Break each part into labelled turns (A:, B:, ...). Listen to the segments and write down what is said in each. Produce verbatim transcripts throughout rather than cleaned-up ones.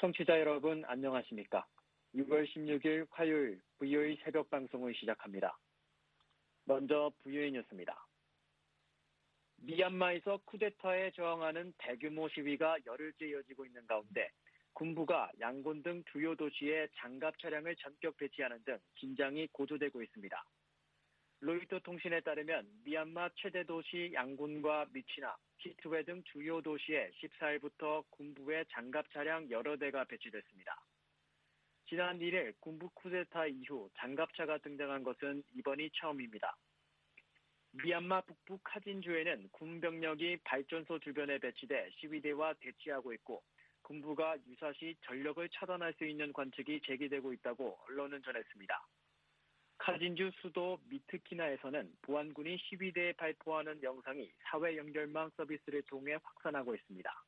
A: 청취자 여러분 안녕하십니까? 유월 십육일 화요일 브이오에이 새벽 방송을 시작합니다. 먼저 브이오에이 뉴스입니다. 미얀마에서 쿠데타에 저항하는 대규모 시위가 열흘째 이어지고 있는 가운데 군부가 양곤 등 주요 도시에 장갑 차량을 전격 배치하는 등 긴장이 고조되고 있습니다. 로이터 통신에 따르면 미얀마 최대 도시 양곤과 미치나, 키트웨 등 주요 도시에 십사일부터 군부의 장갑 차량 여러 대가 배치됐습니다. 지난 일일 군부 쿠데타 이후 장갑차가 등장한 것은 이번이 처음입니다. 미얀마 북부 카진주에는 군 병력이 발전소 주변에 배치돼 시위대와 대치하고 있고 군부가 유사시 전력을 차단할 수 있는 관측이 제기되고 있다고 언론은 전했습니다. 카진주 수도 미트키나에서는 보안군이 시위대에 발포하는 영상이 사회 연결망 서비스를 통해 확산하고 있습니다.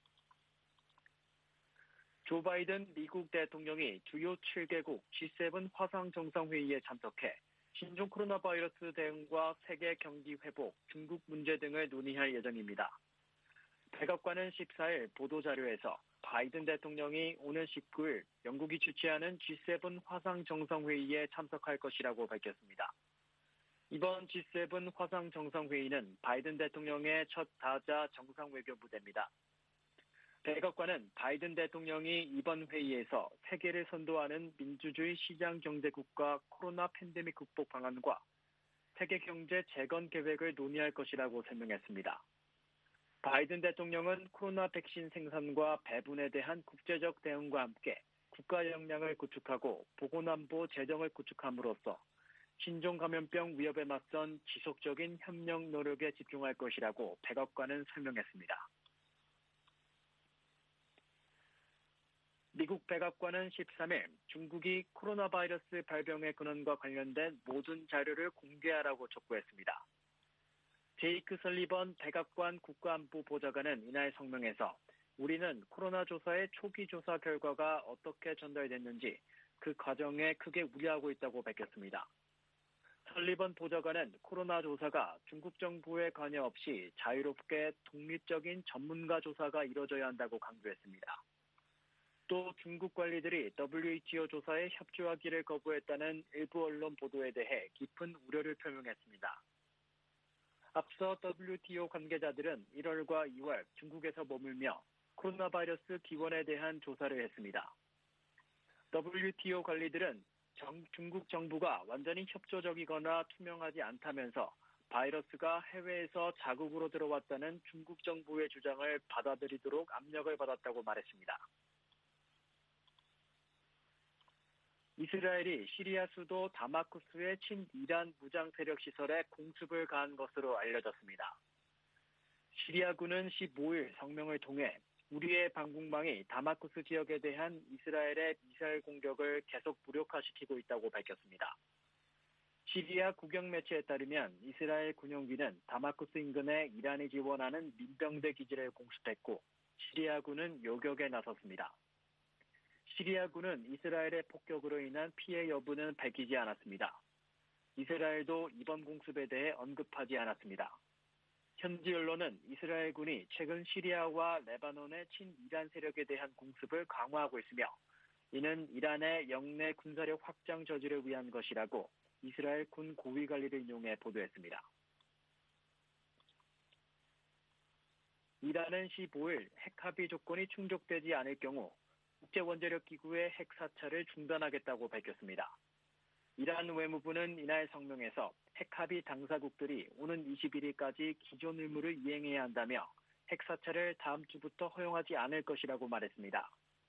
A: 조 바이든 미국 대통령이 주요 칠 개국 지 세븐 화상 정상회의에 참석해 신종 코로나 바이러스 대응과 세계 경기 회복, 중국 문제 등을 논의할 예정입니다. 백악관은 십사일 보도자료에서 바이든 대통령이 오는 십구일 영국이 주최하는 지 세븐 화상 정상회의에 참석할 것이라고 밝혔습니다. 이번 지 세븐 화상 정상회의는 바이든 대통령의 첫 다자 정상외교 무대입니다. 백악관은 바이든 대통령이 이번 회의에서 세계를 선도하는 민주주의 시장 경제국가 코로나 팬데믹 극복 방안과 세계 경제 재건 계획을 논의할 것이라고 설명했습니다. 바이든 대통령은 코로나 백신 생산과 배분에 대한 국제적 대응과 함께 국가 역량을 구축하고 보건안보 재정을 구축함으로써 신종 감염병 위협에 맞선 지속적인 협력 노력에 집중할 것이라고 백악관은 설명했습니다. 미국 백악관은 십삼일 중국이 코로나 바이러스 발병의 근원과 관련된 모든 자료를 공개하라고 촉구했습니다. 제이크 설리번 백악관 국가안보 보좌관은 이날 성명에서 우리는 코로나 조사의 초기 조사 결과가 어떻게 전달됐는지 그 과정에 크게 우려하고 있다고 밝혔습니다. 설리번 보좌관은 코로나 조사가 중국 정부의 관여 없이 자유롭게 독립적인 전문가 조사가 이뤄져야 한다고 강조했습니다. 또 중국 관리들이 더블유에이치오 조사에 협조하기를 거부했다는 일부 언론 보도에 대해 깊은 우려를 표명했습니다. 앞서 더블유티오 관계자들은 일월과 이월 중국에서 머물며 코로나 바이러스 기원에 대한 조사를 했습니다. 더블유티오 관리들은 정, 중국 정부가 완전히 협조적이거나 투명하지 않다면서 바이러스가 해외에서 자국으로 들어왔다는 중국 정부의 주장을 받아들이도록 압력을 받았다고 말했습니다. 이스라엘이 시리아 수도 다마스쿠스의 친이란 무장 세력 시설에 공습을 가한 것으로 알려졌습니다. 시리아군은 십오일 성명을 통해 우리의 방공망이 다마스쿠스 지역에 대한 이스라엘의 미사일 공격을 계속 무력화시키고 있다고 밝혔습니다. 시리아 국영 매체에 따르면 이스라엘 군용기는 다마스쿠스 인근에 이란이 지원하는 민병대 기지를 공습했고 시리아군은 요격에 나섰습니다. 시리아군은 이스라엘의 폭격으로 인한 피해 여부는 밝히지 않았습니다. 이스라엘도 이번 공습에 대해 언급하지 않았습니다. 현지 언론은 이스라엘군이 최근 시리아와 레바논의 친이란 세력에 대한 공습을 강화하고 있으며 이는 이란의 영내 군사력 확장 저지를 위한 것이라고 이스라엘 군 고위 관리를 인용해 보도했습니다. 이란은 십오일 핵 합의 조건이 충족되지 않을 경우 국제원자력기구의 핵 사찰을 중단하겠다고 밝혔습니다. 이란 외무부는 이날 성명에서 핵 합의 당사국들이 오는 이십일일까지 기존 의무를 이행해야 한다며 핵 사찰을 다음 주부터 허용하지 않을 것이라고 말했습니다.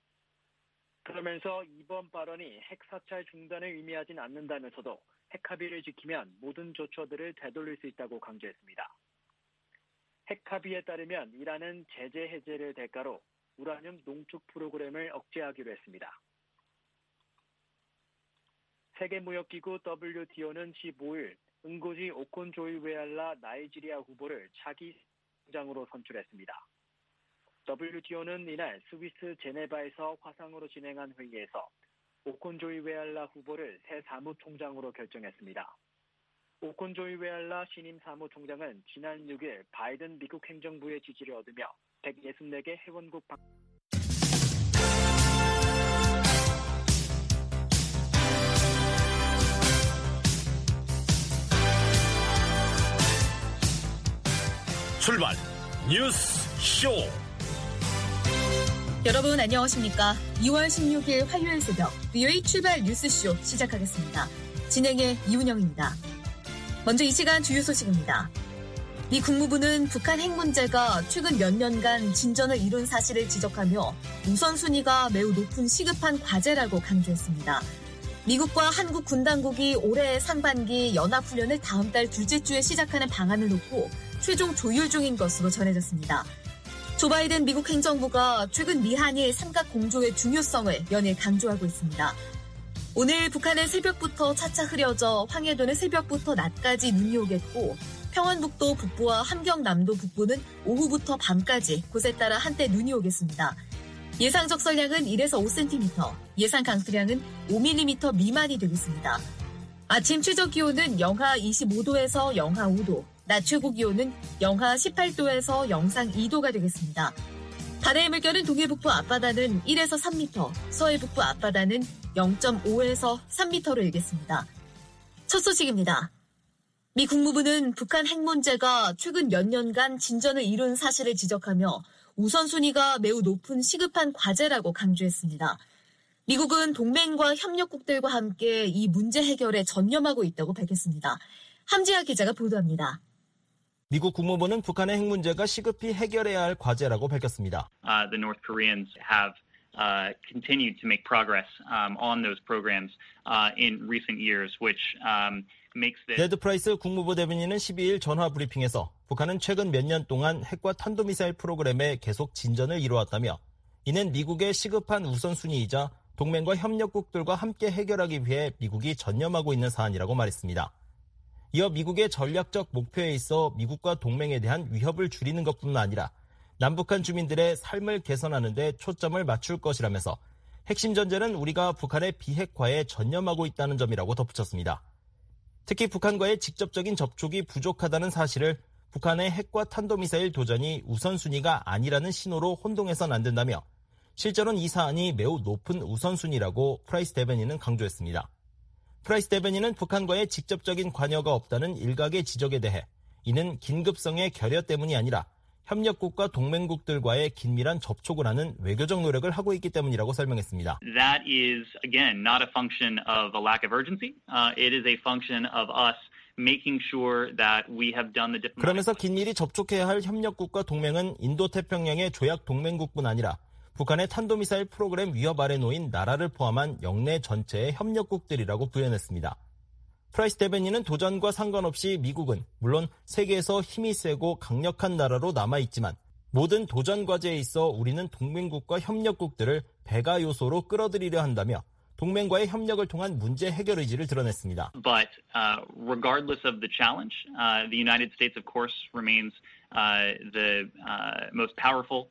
A: 그러면서 이번 발언이 핵 사찰 중단을 의미하진 않는다면서도 핵 합의를 지키면 모든 조처들을 되돌릴 수 있다고 강조했습니다. 핵 합의에 따르면 이란은 제재 해제를 대가로 우라늄 농축 프로그램을 억제하기로 했습니다. 세계무역기구 더블유티오는 십오일 응고지 오콘조이웨알라 나이지리아 후보를 차기 총장으로 선출했습니다. 더블유티오는 이날 스위스 제네바에서 화상으로 진행한 회의에서 오콘조이웨알라 후보를 새 사무총장으로 결정했습니다. 오콘조이웨알라 신임 사무총장은 지난 육일 바이든 미국 행정부의 지지를 얻으며 백육십사 개 회원국 방...
B: 출발 뉴스 쇼.
C: 여러분 안녕하십니까? 이월 십육일 화요일 새벽 비오에이 출발 뉴스쇼 시작하겠습니다. 진행의 이운영입니다. 먼저 이 시간 주요 소식입니다. 미 국무부는 북한 핵 문제가 최근 몇 년간 진전을 이룬 사실을 지적하며 우선순위가 매우 높은 시급한 과제라고 강조했습니다. 미국과 한국 군 당국이 올해 상반기 연합훈련을 다음 달 둘째 주에 시작하는 방안을 놓고 최종 조율 중인 것으로 전해졌습니다. 조 바이든 미국 행정부가 최근 미한일 삼각 공조의 중요성을 연일 강조하고 있습니다. 오늘 북한은 새벽부터 차차 흐려져 황해도는 새벽부터 낮까지 눈이 오겠고 평안북도 북부와 함경남도 북부는 오후부터 밤까지 곳에 따라 한때 눈이 오겠습니다. 예상 적설량은 일에서 오 센티미터, 예상 강수량은 오 밀리미터 미만이 되겠습니다. 아침 최저 기온은 영하 이십오 도에서 영하 오 도, 낮 최고 기온은 영하 십팔 도에서 영상 이 도가 되겠습니다. 바다의 물결은 동해북부 앞바다는 일에서 삼 미터, 서해북부 앞바다는 영 점 오에서 삼 미터로 일겠습니다. 첫 소식입니다. 미 국무부는 북한 핵 문제가 최근 몇 년간 진전을 이룬 사실을 지적하며 우선순위가 매우 높은 시급한 과제라고 강조했습니다. 미국은 동맹과 협력국들과 함께 이 문제 해결에 전념하고 있다고 밝혔습니다. 함지아 기자가 보도합니다.
D: 미국 국무부는 북한의 핵 문제가 시급히 해결해야 할 과제라고 밝혔습니다.
E: Uh, the North Koreans have uh, continued to make progress um, on those programs uh, in recent years, which um, makes the...
D: 네드 프라이스 국무부 대변인은 십이일 전화 브리핑에서 북한은 최근 몇 년 동안 핵과 탄도미사일 프로그램에 계속 진전을 이루었다며 이는 미국의 시급한 우선순위이자 동맹과 협력국들과 함께 해결하기 위해 미국이 전념하고 있는 사안이라고 말했습니다. 이어 미국의 전략적 목표에 있어 미국과 동맹에 대한 위협을 줄이는 것뿐만 아니라 남북한 주민들의 삶을 개선하는 데 초점을 맞출 것이라면서 핵심 전제는 우리가 북한의 비핵화에 전념하고 있다는 점이라고 덧붙였습니다. 특히 북한과의 직접적인 접촉이 부족하다는 사실을 북한의 핵과 탄도미사일 도전이 우선순위가 아니라는 신호로 혼동해서는 안 된다며 실제로는 이 사안이 매우 높은 우선순위라고 프라이스 대변인은 강조했습니다. 프라이스 대변인은 북한과의 직접적인 관여가 없다는 일각의 지적에 대해 이는 긴급성의 결여 때문이 아니라 협력국과 동맹국들과의 긴밀한 접촉을 하는 외교적 노력을 하고 있기 때문이라고 설명했습니다.
E: That is, again, not a function of a lack of urgency. Uh, it is a function of us making sure that we have done the diplomatic...
D: 그러면서 긴밀히 접촉해야 할 협력국과 동맹은 인도태평양의 조약 동맹국뿐 아니라 북한의 탄도미사일 프로그램 위협 아래 놓인 나라를 포함한 영내 전체의 협력국들이라고 부연했습니다. 프라이스 대변인은 도전과 상관없이 미국은 물론 세계에서 힘이 세고 강력한 나라로 남아있지만 모든 도전 과제에 있어 우리는 동맹국과 협력국들을 배가 요소로 끌어들이려 한다며 동맹과의 협력을 통한 문제 해결 의지를 드러냈습니다.
E: But uh, regardless of the challenge, uh, the United States of course remains uh, the uh, most powerful.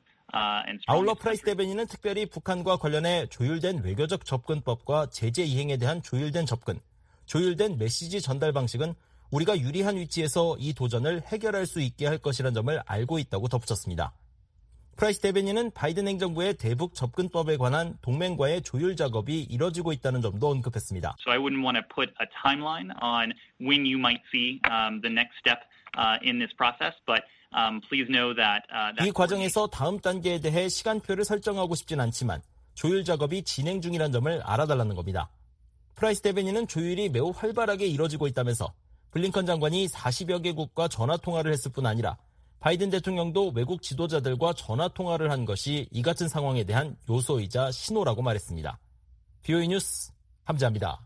D: 아울러 프라이스 대변인은 특별히 북한과 관련해 조율된 외교적 접근법과 제재 이행에 대한 조율된 접근, 조율된 메시지 전달 방식은 우리가 유리한 위치에서 이 도전을 해결할 수 있게 할 것이라는 점을 알고 있다고 덧붙였습니다. 프라이스 대변인은 바이든 행정부의 대북 접근법에 관한 동맹과의 조율 작업이 이뤄지고 있다는 점도 언급했습니다.
E: So I wouldn't want to put a timeline on when you might see um, the next step uh, in this process, but Um, please know that, uh, that
D: 이 과정에서 다음 단계에 대해 시간표를 설정하고 싶진 않지만 조율 작업이 진행 중이라는 점을 알아달라는 겁니다. 프라이스 대변인은 조율이 매우 활발하게 이뤄지고 있다면서 블링컨 장관이 사십여 개국과 전화통화를 했을 뿐 아니라 바이든 대통령도 외국 지도자들과 전화통화를 한 것이 이 같은 상황에 대한 요소이자 신호라고 말했습니다. 비오에이 뉴스 함지아입니다.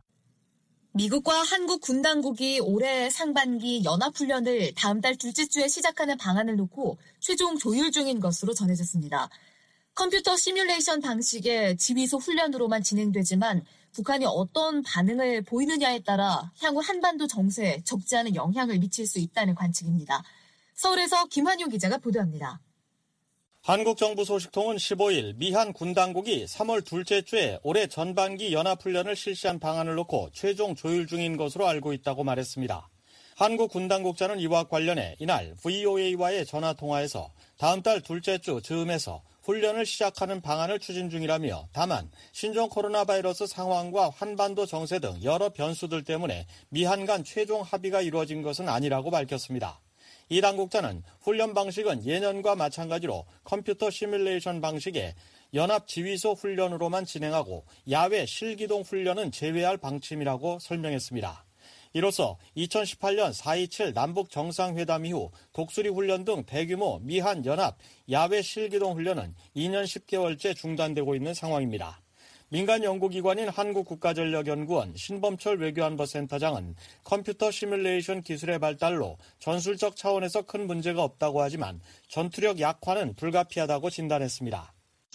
C: 미국과 한국 군 당국이 올해 상반기 연합훈련을 다음 달 둘째 주에 시작하는 방안을 놓고 최종 조율 중인 것으로 전해졌습니다. 컴퓨터 시뮬레이션 방식의 지휘소 훈련으로만 진행되지만 북한이 어떤 반응을 보이느냐에 따라 향후 한반도 정세에 적지 않은 영향을 미칠 수 있다는 관측입니다. 서울에서 김환용 기자가 보도합니다.
F: 한국 정부 소식통은 십오일 미한 군 당국이 삼월 둘째 주에 올해 전반기 연합훈련을 실시한 방안을 놓고 최종 조율 중인 것으로 알고 있다고 말했습니다. 한국 군 당국자는 이와 관련해 이날 브이오에이와의 전화통화에서 다음 달 둘째 주 즈음에서 훈련을 시작하는 방안을 추진 중이라며 다만 신종 코로나 바이러스 상황과 한반도 정세 등 여러 변수들 때문에 미한 간 최종 합의가 이루어진 것은 아니라고 밝혔습니다. 이 당국자는 훈련 방식은 예년과 마찬가지로 컴퓨터 시뮬레이션 방식의 연합 지휘소 훈련으로만 진행하고 야외 실기동 훈련은 제외할 방침이라고 설명했습니다. 이로써 이천십팔 년 사 이칠 남북 정상회담 이후 독수리 훈련 등 대규모 미한 연합 야외 실기동 훈련은 이 년 십 개월째 중단되고 있는 상황입니다. 민간 연구기관인 한국국가전력연구원 신범철 외교안보센터장은 컴퓨터 시뮬레이션 기술의 발달로 전술적 차원에서 큰 문제가 없다고 하지만 전투력 약화는 불가피하다고 진단했습니다.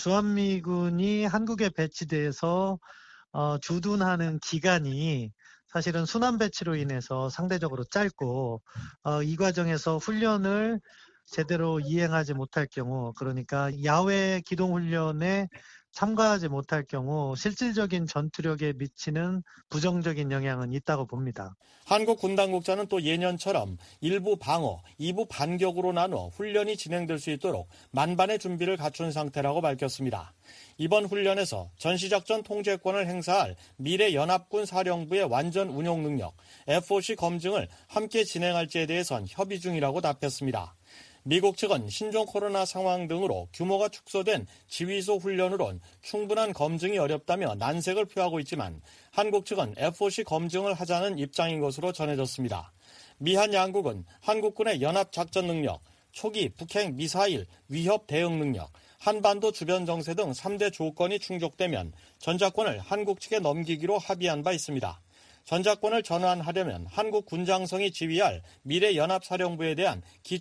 G: 주한미군이 한국에 배치돼서 어, 주둔하는 기간이 사실은 순환 배치로 인해서 상대적으로 짧고 어, 이 과정에서 훈련을 제대로 이행하지 못할 경우, 그러니까 야외 기동훈련에 참가하지 못할 경우 실질적인 전투력에 미치는 부정적인 영향은 있다고 봅니다.
F: 한국 군 당국자는 또 예년처럼 일부 방어, 이부 반격으로 나눠 훈련이 진행될 수 있도록 만반의 준비를 갖춘 상태라고 밝혔습니다. 이번 훈련에서 전시작전 통제권을 행사할 미래연합군 사령부의 완전 운용 능력, 에프오씨 검증을 함께 진행할지에 대해선 협의 중이라고 답했습니다. 미국 측은 신종 코로나 상황 등으로 규모가 축소된 지휘소 훈련으론 충분한 검증이 어렵다며 난색을 표하고 있지만 한국 측은 에프오씨 검증을 하자는 입장인 것으로 전해졌습니다. 미한 양국은 한국군의 연합작전 능력, 초기 북핵 미사일 위협 대응 능력, 한반도 주변 정세 등 삼 대 조건이 충족되면 전작권을 한국 측에 넘기기로 합의한 바 있습니다. 전작권을 전환하려면 한국 군장성이 지휘할 미래연합사령부에 대한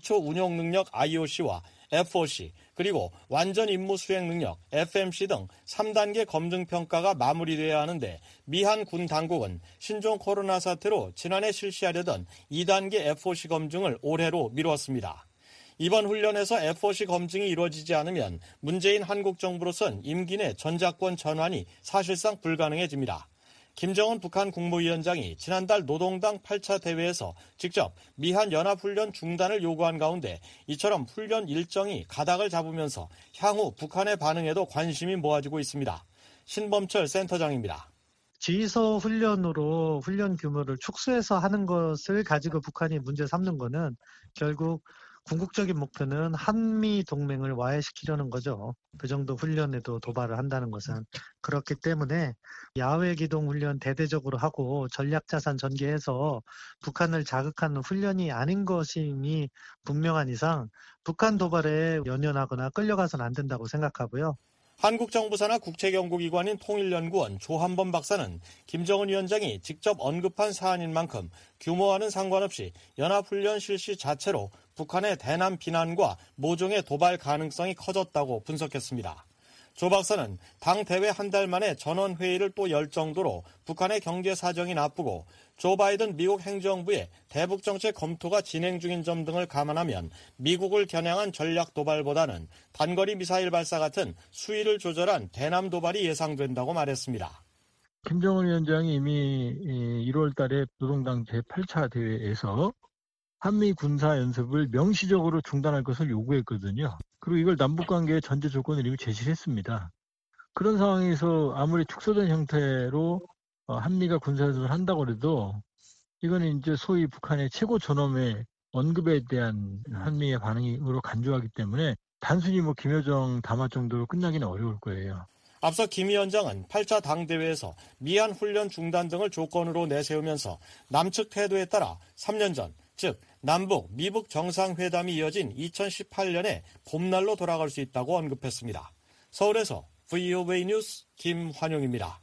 F: 기초운용능력 아이오씨와 에프오씨 그리고 완전 임무 수행 능력 에프엠씨 등 삼 단계 검증평가가 마무리돼야 하는데 미한 군 당국은 신종 코로나 사태로 지난해 실시하려던 이 단계 에프오씨 검증을 올해로 미뤘습니다. 이번 훈련에서 에프오씨 검증이 이루어지지 않으면 문재인 한국 정부로선 임기 내 전작권 전환이 사실상 불가능해집니다. 김정은 북한 국무위원장이 지난달 노동당 팔 차 대회에서 직접 미한 연합훈련 중단을 요구한 가운데 이처럼 훈련 일정이 가닥을 잡으면서 향후 북한의 반응에도 관심이 모아지고 있습니다. 신범철 센터장입니다.
G: 지휘소 훈련으로 훈련 규모를 축소해서 하는 것을 가지고 북한이 문제 삼는 것은 결국 궁극적인 목표는 한미 동맹을 와해시키려는 거죠. 그 정도 훈련에도 도발을 한다는 것은. 그렇기 때문에 야외 기동 훈련 대대적으로 하고 전략자산 전개해서 북한을 자극하는 훈련이 아닌 것임이 분명한 이상 북한 도발에 연연하거나 끌려가서는 안 된다고 생각하고요.
F: 한국 정부 산하 국책연구기관인 통일연구원 조한범 박사는 김정은 위원장이 직접 언급한 사안인 만큼 규모와는 상관없이 연합훈련 실시 자체로 북한의 대남 비난과 모종의 도발 가능성이 커졌다고 분석했습니다. 조 박사는 당 대회 한 달 만에 전원회의를 또 열 정도로 북한의 경제 사정이 나쁘고 조 바이든 미국 행정부의 대북 정책 검토가 진행 중인 점 등을 감안하면 미국을 겨냥한 전략 도발보다는 단거리 미사일 발사 같은 수위를 조절한 대남 도발이 예상된다고 말했습니다.
H: 김정은 위원장이 이미 일월 달에 노동당 제팔 차 대회에서 한미 군사 연습을 명시적으로 중단할 것을 요구했거든요. 그리고 이걸 남북관계의 전제 조건을 이미 제시를 했습니다. 그런 상황에서 아무리 축소된 형태로 한미가 군사연습을 한다고 해도 이거는 이제 소위 북한의 최고 존엄의 언급에 대한 한미의 반응으로 간주하기 때문에 단순히 뭐 김여정 담화 정도로 끝나기는 어려울 거예요.
F: 앞서 김 위원장은 팔 차 당대회에서 미한 훈련 중단 등을 조건으로 내세우면서 남측 태도에 따라 삼 년 전, 즉 남북, 미북 정상회담이 이어진 이천십팔 년에 봄날로 돌아갈 수 있다고 언급했습니다. 서울에서 브이오에이 뉴스 김환용입니다.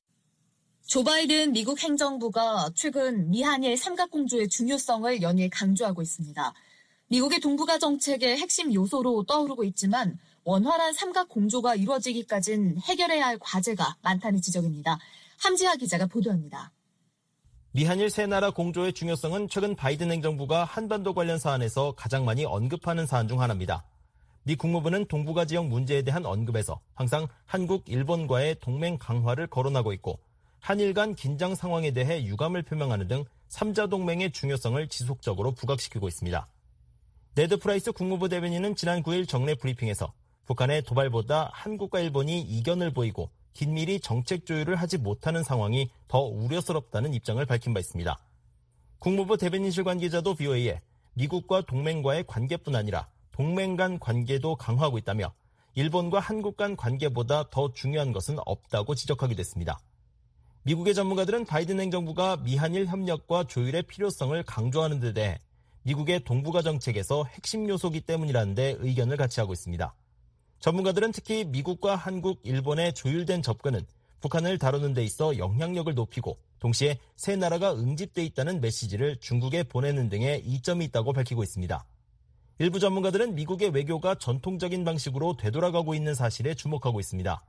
C: 조 바이든 미국 행정부가 최근 미한일 삼각공조의 중요성을 연일 강조하고 있습니다. 미국의 동북아 정책의 핵심 요소로 떠오르고 있지만 원활한 삼각공조가 이루어지기까지는 해결해야 할 과제가 많다는 지적입니다. 함지하 기자가 보도합니다.
D: 미한일 세 나라 공조의 중요성은 최근 바이든 행정부가 한반도 관련 사안에서 가장 많이 언급하는 사안 중 하나입니다. 미 국무부는 동북아 지역 문제에 대한 언급에서 항상 한국, 일본과의 동맹 강화를 거론하고 있고 한일 간 긴장 상황에 대해 유감을 표명하는 등 삼자 동맹의 중요성을 지속적으로 부각시키고 있습니다. 네드 프라이스 국무부 대변인은 지난 구 일 정례 브리핑에서 북한의 도발보다 한국과 일본이 이견을 보이고 긴밀히 정책 조율을 하지 못하는 상황이 더 우려스럽다는 입장을 밝힌 바 있습니다. 국무부 대변인실 관계자도 브이오에이에 미국과 동맹과의 관계뿐 아니라 동맹 간 관계도 강화하고 있다며 일본과 한국 간 관계보다 더 중요한 것은 없다고 지적하기도 했습니다. 미국의 전문가들은 바이든 행정부가 미한일 협력과 조율의 필요성을 강조하는 데 대해 미국의 동북아 정책에서 핵심 요소이기 때문이라는 데 의견을 같이 하고 있습니다. 전문가들은 특히 미국과 한국, 일본의 조율된 접근은 북한을 다루는 데 있어 영향력을 높이고 동시에 세 나라가 응집돼 있다는 메시지를 중국에 보내는 등의 이점이 있다고 밝히고 있습니다. 일부 전문가들은 미국의 외교가 전통적인 방식으로 되돌아가고 있는 사실에 주목하고 있습니다.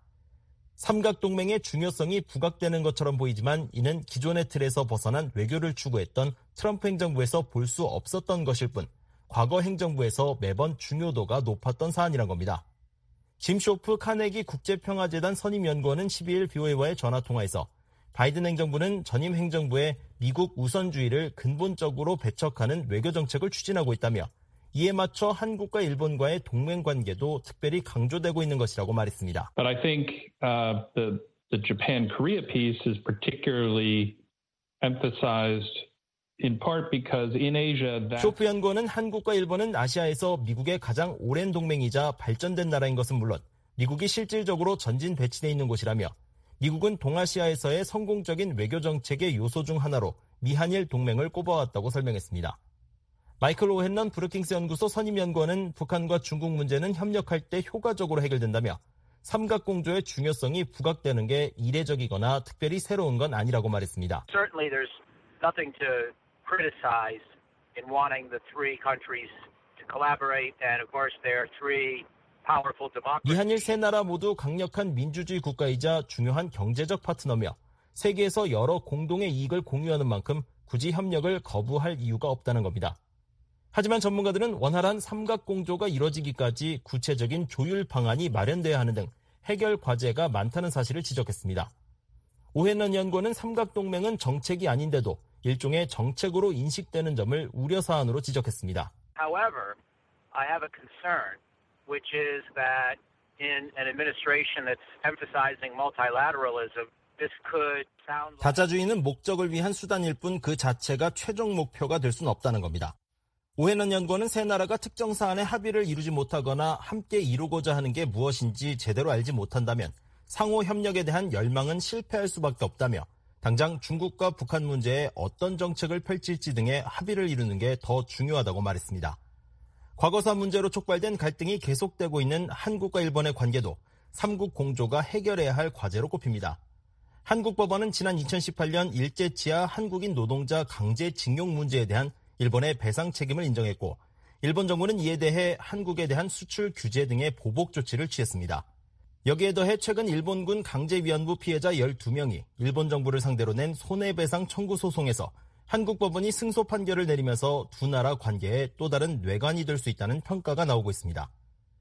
D: 삼각동맹의 중요성이 부각되는 것처럼 보이지만 이는 기존의 틀에서 벗어난 외교를 추구했던 트럼프 행정부에서 볼 수 없었던 것일 뿐 과거 행정부에서 매번 중요도가 높았던 사안이란 겁니다. 짐 쇼프 카네기 국제평화재단 선임연구원은 십이일 브이오에이와의 전화통화에서 바이든 행정부는 전임 행정부의 미국 우선주의를 근본적으로 배척하는 외교정책을 추진하고 있다며 이에 맞춰 한국과 일본과의 동맹관계도 특별히 강조되고 있는 것이라고 말했습니다.
I: But I think uh, the, the Japan-Korea piece is particularly emphasized in part because in Asia that...
D: 쇼프 연구원은 한국과 일본은 아시아에서 미국의 가장 오랜 동맹이자 발전된 나라인 것은 물론 미국이 실질적으로 전진 배치되어 있는 곳이라며 미국은 동아시아에서의 성공적인 외교정책의 요소 중 하나로 미한일 동맹을 꼽아왔다고 설명했습니다. 마이클 오헨런 브루킹스 연구소 선임연구원은 북한과 중국 문제는 협력할 때 효과적으로 해결된다며 삼각공조의 중요성이 부각되는 게 이례적이거나 특별히 새로운 건 아니라고 말했습니다.
J: Certainly there's nothing to criticize in wanting the three countries to collaborate and of course there are three powerful democracies.
D: 미한일 세 나라 모두 강력한 민주주의 국가이자 중요한 경제적 파트너며 세계에서 여러 공동의 이익을 공유하는 만큼 굳이 협력을 거부할 이유가 없다는 겁니다. 하지만 전문가들은 원활한 삼각공조가 이뤄지기까지 구체적인 조율 방안이 마련돼야 하는 등 해결 과제가 많다는 사실을 지적했습니다. 오헨런 연구원은 삼각동맹은 정책이 아닌데도 일종의 정책으로 인식되는 점을 우려사안으로 지적했습니다.
J: However, I have a concern, which is that in an administration that's emphasizing multilateralism, this could sound like...
D: 다자주의는 목적을 위한 수단일 뿐 그 자체가 최종 목표가 될 수는 없다는 겁니다. 오헨런 연구원은 세 나라가 특정 사안에 합의를 이루지 못하거나 함께 이루고자 하는 게 무엇인지 제대로 알지 못한다면 상호 협력에 대한 열망은 실패할 수밖에 없다며 당장 중국과 북한 문제에 어떤 정책을 펼칠지 등의 합의를 이루는 게 더 중요하다고 말했습니다. 과거사 문제로 촉발된 갈등이 계속되고 있는 한국과 일본의 관계도 삼국 공조가 해결해야 할 과제로 꼽힙니다. 한국 법원은 지난 이천십팔년 일제치하 한국인 노동자 강제징용 문제에 대한 일본의 배상 책임을 인정했고 일본 정부는 이에 대해 한국에 대한 수출 규제 등의 보복 조치를 취했습니다. 여기에 더해 최근 일본군 강제위안부 피해자 열두 명이 일본 정부를 상대로 낸 손해배상 청구 소송에서 한국 법원이 승소 판결을 내리면서 두 나라 관계에 또 다른 뇌관이 될 수 있다는 평가가 나오고 있습니다.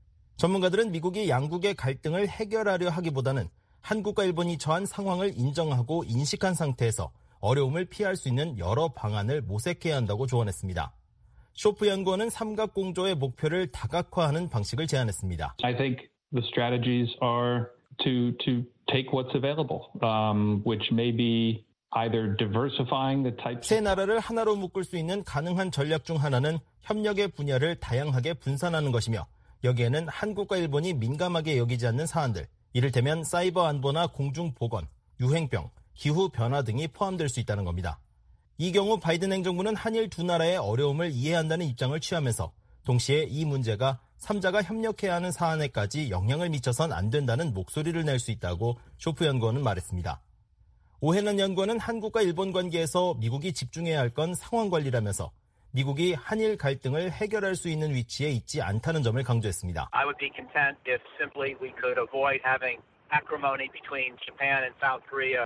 D: 전문가들은 미국이 양국의 갈등을 해결하려 하기보다는 한국과 일본이 처한 상황을 인정하고 인식한 상태에서 어려움을 피할 수 있는 여러 방안을 모색해야 한다고 조언했습니다. 쇼프 연구원은 삼각공조의 목표를 다각화하는 방식을 제안했습니다.
I: I think the strategies are to to take what's available, um, which may be either diversifying the types.
D: 세 나라를 하나로 묶을 수 있는 가능한 전략 중 하나는 협력의 분야를 다양하게 분산하는 것이며 여기에는 한국과 일본이 민감하게 여기지 않는 사안들, 이를테면 사이버 안보나 공중 보건, 유행병, 기후 변화 등이 포함될 수 있다는 겁니다. 이 경우 바이든 행정부는 한일 두 나라의 어려움을 이해한다는 입장을 취하면서 동시에 이 문제가 삼자가 협력해야 하는 사안에까지 영향을 미쳐선 안 된다는 목소리를 낼 수 있다고 쇼프 연구원은 말했습니다. 오헨런 연구원은 한국과 일본 관계에서 미국이 집중해야 할 건 상황 관리라면서 미국이 한일 갈등을 해결할 수 있는 위치에 있지 않다는 점을 강조했습니다.
J: I would be content if simply we could avoid having acrimony between Japan and South Korea.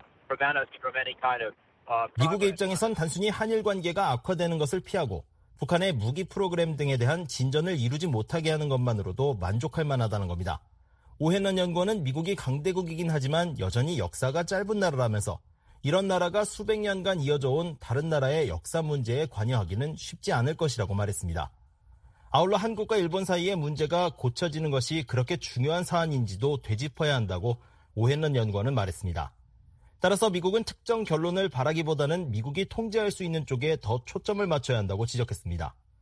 D: 미국의 입장에선 단순히 한일 관계가 악화되는 것을 피하고 북한의 무기 프로그램 등에 대한 진전을 이루지 못하게 하는 것만으로도 만족할 만하다는 겁니다. 오헨런 연구원은 미국이 강대국이긴 하지만 여전히 역사가 짧은 나라라면서 이런 나라가 수백 년간 이어져 온 다른 나라의 역사 문제에 관여하기는 쉽지 않을 것이라고 말했습니다. 아울러 한국과 일본 사이의 문제가 고쳐지는 것이 그렇게 중요한 사안인지도 되짚어야 한다고 오헨런 연구원은 말했습니다. 따라서 미국은 특정 결론을 바라기보다는 미국이 통제할 수 있는 쪽에 더 초점을 맞춰야 한다고 지적했습니다.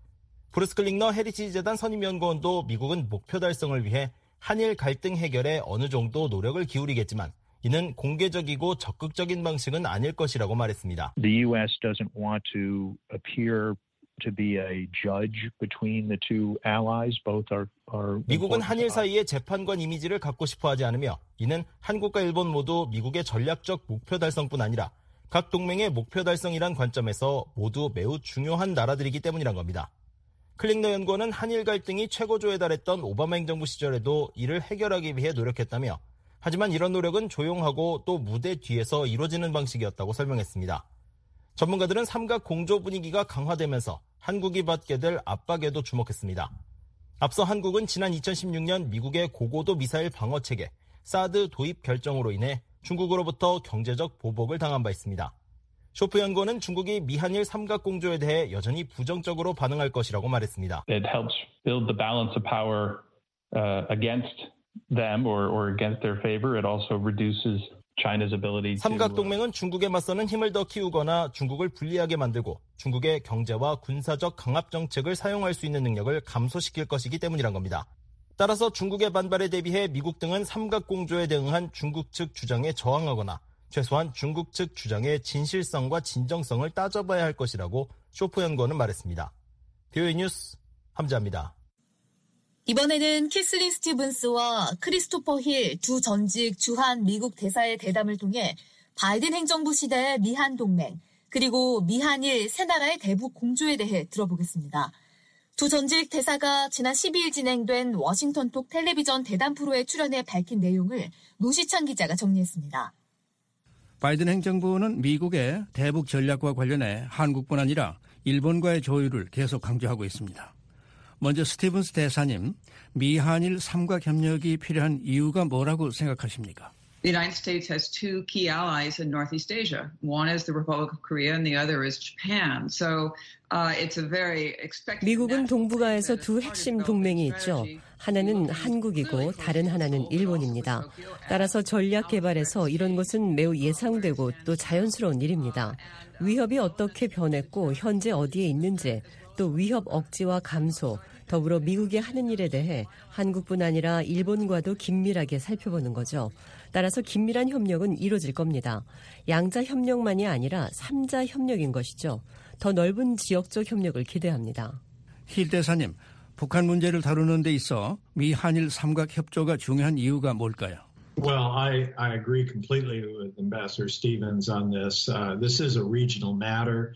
D: 브루스 클링너 헤리티지 재단 선임연구원도 미국은 목표 달성을 위해 한일 갈등 해결에 어느 정도 노력을 기울이겠지만 이는 공개적이고 적극적인 방식은 아닐 것이라고 말했습니다.
I: The U S doesn't want to appear to be a judge between the two allies. Both are, are
D: 미국은 한일 사이의 재판관 이미지를 갖고 싶어 하지 않으며 이는 한국과 일본 모두 미국의 전략적 목표 달성뿐 아니라 각 동맹의 목표 달성이란 관점에서 모두 매우 중요한 나라들이기 때문이란 겁니다. 클링너 연구원은 한일 갈등이 최고조에 달했던 오바마 행정부 시절에도 이를 해결하기 위해 노력했다며 하지만 이런 노력은 조용하고 또 무대 뒤에서 이루어지는 방식이었다고 설명했습니다. 전문가들은 삼각 공조 분위기가 강화되면서 한국이 받게 될 압박에도 주목했습니다. 앞서 한국은 지난 이천십육 년 미국의 고고도 미사일 방어 체계 사드 도입 결정으로 인해 중국으로부터 경제적 보복을 당한 바 있습니다. 쇼프 연구원은 중국이 미한일 삼각 공조에 대해 여전히 부정적으로 반응할 것이라고 말했습니다.
I: It helps build the balance of power uh, against them or, or against their favor. It also reduces China's ability to...
D: 삼각 동맹은 중국에 맞서는 힘을 더 키우거나 중국을 불리하게 만들고 중국의 경제와 군사적 강압 정책을 사용할 수 있는 능력을 감소시킬 것이기 때문이란 겁니다. 따라서 중국의 반발에 대비해 미국 등은 삼각 공조에 대응한 중국 측 주장에 저항하거나 최소한 중국 측 주장의 진실성과 진정성을 따져봐야 할 것이라고 쇼프 연구원은 말했습니다. 비오에이 뉴스 함자입니다.
C: 이번에는 키슬린 스티븐스와 크리스토퍼 힐 두 전직 주한 미국 대사의 대담을 통해 바이든 행정부 시대의 미한 동맹 그리고 미한일 세 나라의 대북 공조에 대해 들어보겠습니다. 두 전직 대사가 지난 십이 일 진행된 워싱턴톡 텔레비전 대담 프로에 출연해 밝힌 내용을 노시창 기자가 정리했습니다.
K: 바이든 행정부는 미국의 대북 전략과 관련해 한국뿐 아니라 일본과의 조율을 계속 강조하고 있습니다. 먼저 스티븐스 대사님, 미한일 삼각 협력이 필요한 이유가 뭐라고 생각하십니까?
L: The United States has two key allies in Northeast Asia. One is the Republic of Korea and the other is Japan. So uh, it's a very expected...
M: 미국은 동북아에서 두 핵심 동맹이 있죠. 하나는 한국이고 다른 하나는 일본입니다. 따라서 전략 개발에서 이런 것은 매우 예상되고 또 자연스러운 일입니다. 위협이 어떻게 변했고 현재 어디에 있는지 또 위협 억지와 감소, 더불어 미국이 하는 일에 대해 한국뿐 아니라 일본과도 긴밀하게 살펴보는 거죠. 따라서 긴밀한 협력은 이루어질 겁니다. 양자 협력만이 아니라 삼자 협력인 것이죠. 더 넓은 지역적 협력을 기대합니다.
K: 힐 대사님, 북한 문제를 다루는 데 있어 미한일 삼각 협조가 중요한 이유가 뭘까요?
N: Well, I, I agree completely with Ambassador Stevens on this. Uh, this is a regional matter.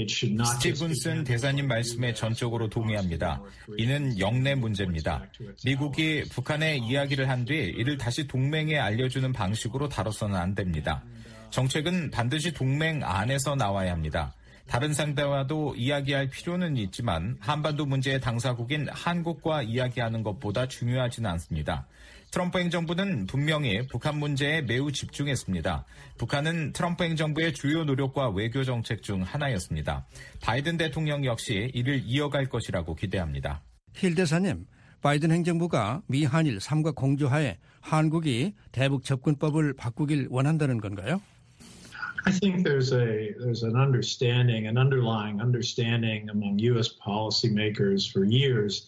O: 스티븐슨 대사님 말씀에 전적으로 동의합니다. 이는 영내 문제입니다. 미국이 북한에 이야기를 한 뒤 이를 다시 동맹에 알려주는 방식으로 다뤄서는 안 됩니다. 정책은 반드시 동맹 안에서 나와야 합니다. 다른 상대와도 이야기할 필요는 있지만 한반도 문제의 당사국인 한국과 이야기하는 것보다 중요하지는 않습니다. 트럼프 행정부는 분명히 북한 문제에 매우 집중했습니다. 북한은 트럼프 행정부의 주요 노력과 외교 정책 중 하나였습니다. 바이든 대통령 역시 이를 이어갈 것이라고 기대합니다.
K: 힐 대사님, 바이든 행정부가 미한일 삼각 공조하에 한국이 대북 접근법을 바꾸길 원한다는 건가요?
N: I think there's a there's an understanding, an underlying understanding among U S policymakers for years.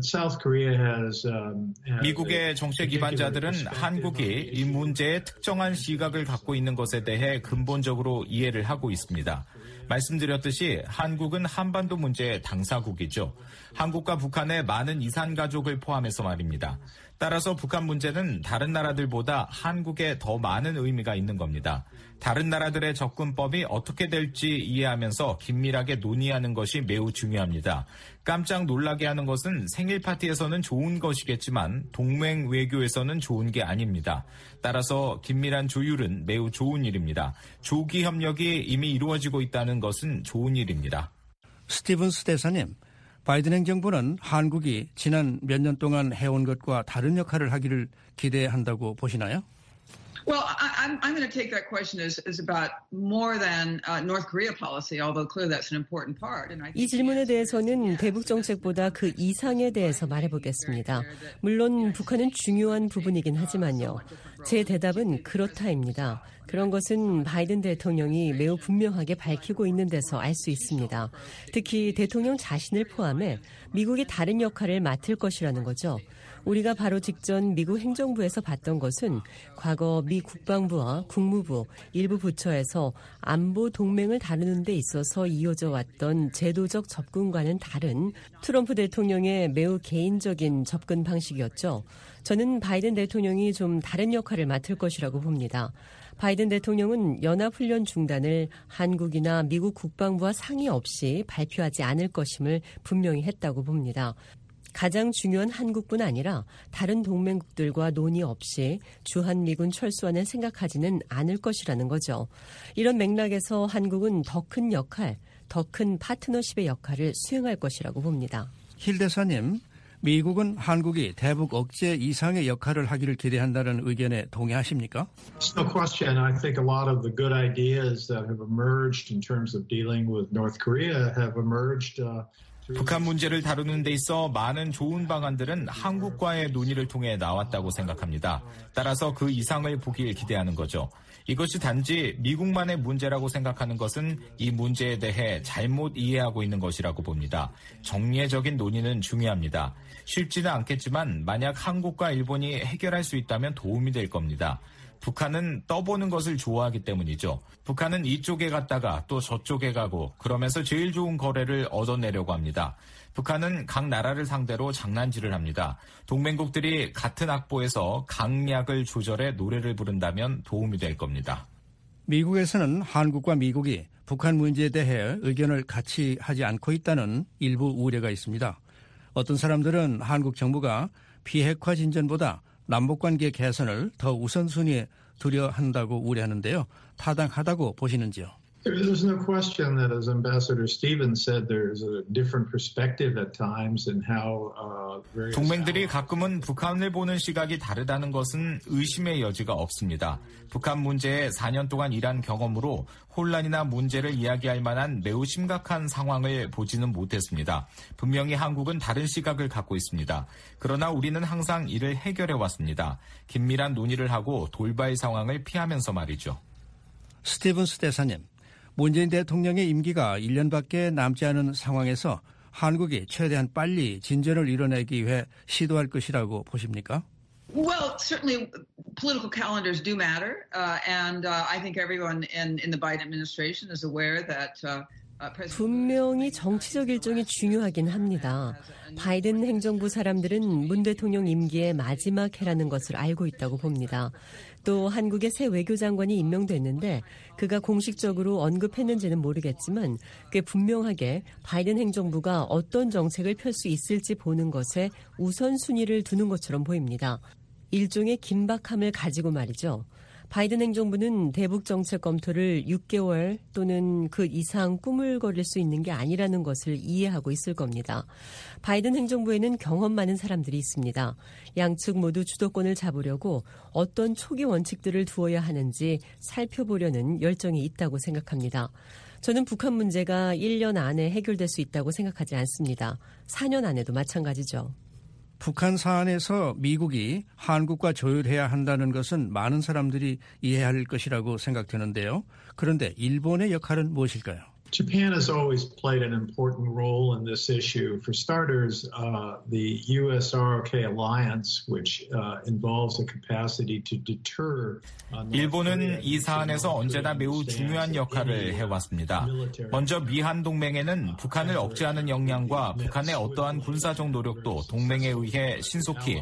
O: 미국의 정책 기반자들은 한국이 이 문제에 특정한 시각을 갖고 있는 것에 대해 근본적으로 이해를 하고 있습니다. 말씀드렸듯이 한국은 한반도 문제의 당사국이죠. 한국과 북한의 많은 이산 가족을 포함해서 말입니다. 따라서 북한 문제는 다른 나라들보다 한국에 더 많은 의미가 있는 겁니다. 다른 나라들의 접근법이 어떻게 될지 이해하면서 긴밀하게 논의하는 것이 매우 중요합니다. 깜짝 놀라게 하는 것은 생일 파티에서는 좋은 것이겠지만 동맹 외교에서는 좋은 게 아닙니다. 따라서 긴밀한 조율은 매우 좋은 일입니다. 조기 협력이 이미 이루어지고 있다는 것은 좋은 일입니다.
K: 스티븐스 대사님, 바이든 행정부는 한국이 지난 몇 년 동안 해온 것과 다른 역할을 하기를 기대한다고 보시나요?
L: Well, I, I'm, I'm going to take that question as, as about more than uh, North Korea policy, although clearly that's an important part. And I
M: 이 질문에 대해서는 대북 정책보다 그 이상에 대해서 말해보겠습니다. 물론 북한은 중요한 부분이긴 하지만요. 제 대답은 그렇다입니다. 그런 것은 바이든 대통령이 매우 분명하게 밝히고 있는 데서 알 수 있습니다. 특히 대통령 자신을 포함해 미국이 다른 역할을 맡을 것이라는 거죠. 우리가 바로 직전 미국 행정부에서 봤던 것은 과거 미 국방부와 국무부, 일부 부처에서 안보 동맹을 다루는 데 있어서 이어져 왔던 제도적 접근과는 다른 트럼프 대통령의 매우 개인적인 접근 방식이었죠. 저는 바이든 대통령이 좀 다른 역할을 맡을 것이라고 봅니다. 바이든 대통령은 연합훈련 중단을 한국이나 미국 국방부와 상의 없이 발표하지 않을 것임을 분명히 했다고 봅니다. 가장 중요한 한국뿐 아니라 다른 동맹국들과 논의 없이 주한미군 철수안을 생각하지는 않을 것이라는 거죠. 이런 맥락에서 한국은 더 큰 역할, 더 큰 파트너십의 역할을 수행할 것이라고 봅니다.
K: 힐 대사님, 미국은 한국이 대북 억제 이상의 역할을 하기를 기대한다는 의견에 동의하십니까?
N: No question. I think a lot of the good ideas that have emerged in terms of dealing with North Korea have emerged. Uh,
O: 북한 문제를 다루는 데 있어 많은 좋은 방안들은 한국과의 논의를 통해 나왔다고 생각합니다. 따라서 그 이상을 보길 기대하는 거죠. 이것이 단지 미국만의 문제라고 생각하는 것은 이 문제에 대해 잘못 이해하고 있는 것이라고 봅니다. 정례적인 논의는 중요합니다. 쉽지는 않겠지만 만약 한국과 일본이 해결할 수 있다면 도움이 될 겁니다. 북한은 떠보는 것을 좋아하기 때문이죠. 북한은 이쪽에 갔다가 또 저쪽에 가고 그러면서 제일 좋은 거래를 얻어내려고 합니다. 북한은 각 나라를 상대로 장난질을 합니다. 동맹국들이 같은 악보에서 강약을 조절해 노래를 부른다면 도움이 될 겁니다.
K: 미국에서는 한국과 미국이 북한 문제에 대해 의견을 같이 하지 않고 있다는 일부 우려가 있습니다. 어떤 사람들은 한국 정부가 비핵화 진전보다 남북관계 개선을 더 우선순위에 두려 한다고 우려하는데요. 타당하다고 보시는지요?
N: There's no question that, as Ambassador Stevens said, there's a different perspective at times in how uh, various.
O: 동맹들이 가끔은 북한을 보는 시각이 다르다는 것은 의심의 여지가 없습니다. 북한 문제에 사 년 동안 일한 경험으로 혼란이나 문제를 이야기할 만한 매우 심각한 상황을 보지는 못했습니다. 분명히 한국은 다른 시각을 갖고 있습니다. 그러나 우리는 항상 이를 해결해 왔습니다. 긴밀한 논의를 하고 돌발 상황을 피하면서 말이죠.
K: 스티븐스 대사님. 문재인 대통령의 임기가 일 년밖에 남지 않은 상황에서 한국이 최대한 빨리 진전을 이뤄내기 위해 시도할 것이라고 보십니까?
L: Well, certainly political calendars do matter, uh, and uh, I think everyone in, in the Biden administration is aware that uh,
M: 분명히 정치적 일정이 중요하긴 합니다. 바이든 행정부 사람들은 문 대통령 임기의 마지막 해라는 것을 알고 있다고 봅니다. 또 한국의 새 외교장관이 임명됐는데 그가 공식적으로 언급했는지는 모르겠지만 꽤 분명하게 바이든 행정부가 어떤 정책을 펼 수 있을지 보는 것에 우선순위를 두는 것처럼 보입니다. 일종의 긴박함을 가지고 말이죠. 바이든 행정부는 대북 정책 검토를 육 개월 또는 그 이상 꾸물거릴 수 있는 게 아니라는 것을 이해하고 있을 겁니다. 바이든 행정부에는 경험 많은 사람들이 있습니다. 양측 모두 주도권을 잡으려고 어떤 초기 원칙들을 두어야 하는지 살펴보려는 열정이 있다고 생각합니다. 저는 북한 문제가 일 년 안에 해결될 수 있다고 생각하지 않습니다. 사 년 안에도 마찬가지죠.
K: 북한 사안에서 미국이 한국과 조율해야 한다는 것은 많은 사람들이 이해할 것이라고 생각되는데요. 그런데 일본의 역할은 무엇일까요?
N: Japan has always played an important role in this issue. For starters, uh, the U S R O K alliance, which uh, involves a capacity to deter.
O: 일본은 이 사안에서 언제나 매우 중요한 역할을 해왔습니다. 먼저 미한 동맹에는 북한을 억제하는 역량과 북한의 어떠한 군사적 노력도 동맹에 의해 신속히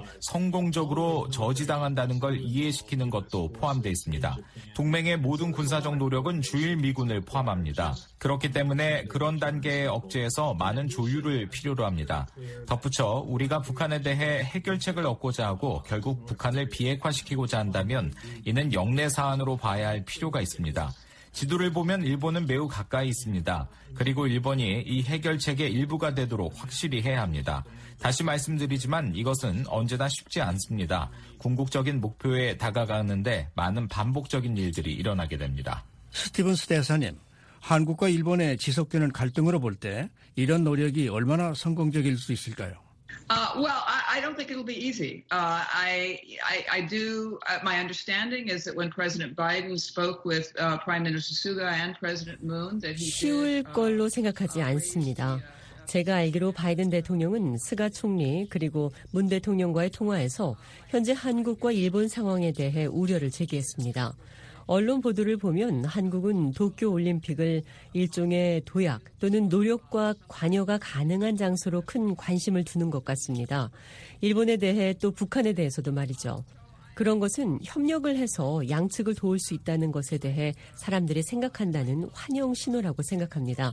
O: 성공적으로 저지당한다는 걸 이해시키는 것도 포함되어 있습니다. 동맹의 모든 군사적 노력은 주일 미군을 포함합니다. 그렇기 때문에 그런 단계의 억제에서 많은 조율을 필요로 합니다. 덧붙여 우리가 북한에 대해 해결책을 얻고자 하고 결국 북한을 비핵화시키고자 한다면 이는 영내 사안으로 봐야 할 필요가 있습니다. 지도를 보면 일본은 매우 가까이 있습니다. 그리고 일본이 이 해결책의 일부가 되도록 확실히 해야 합니다. 다시 말씀드리지만 이것은 언제나 쉽지 않습니다. 궁극적인 목표에 다가가는데 많은 반복적인 일들이 일어나게 됩니다.
K: 스티븐스 대사님. 한국과 일본의 지속되는 갈등으로 볼 때 이런 노력이 얼마나 성공적일 수 있을까요?
L: Uh, well, I, I don't think it'll be easy. Uh, I, I, I do. Uh, my understanding is that when President Biden spoke with uh, Prime Minister Suga and President Moon, that he
M: 쉬울 걸로 생각하지 않습니다. 제가 알기로 바이든 대통령은 스가 총리 그리고 문 대통령과의 통화에서 현재 한국과 일본 상황에 대해 우려를 제기했습니다. 언론 보도를 보면 한국은 도쿄올림픽을 일종의 도약 또는 노력과 관여가 가능한 장소로 큰 관심을 두는 것 같습니다. 일본에 대해 또 북한에 대해서도 말이죠. 그런 것은 협력을 해서 양측을 도울 수 있다는 것에 대해 사람들이 생각한다는 환영 신호라고 생각합니다.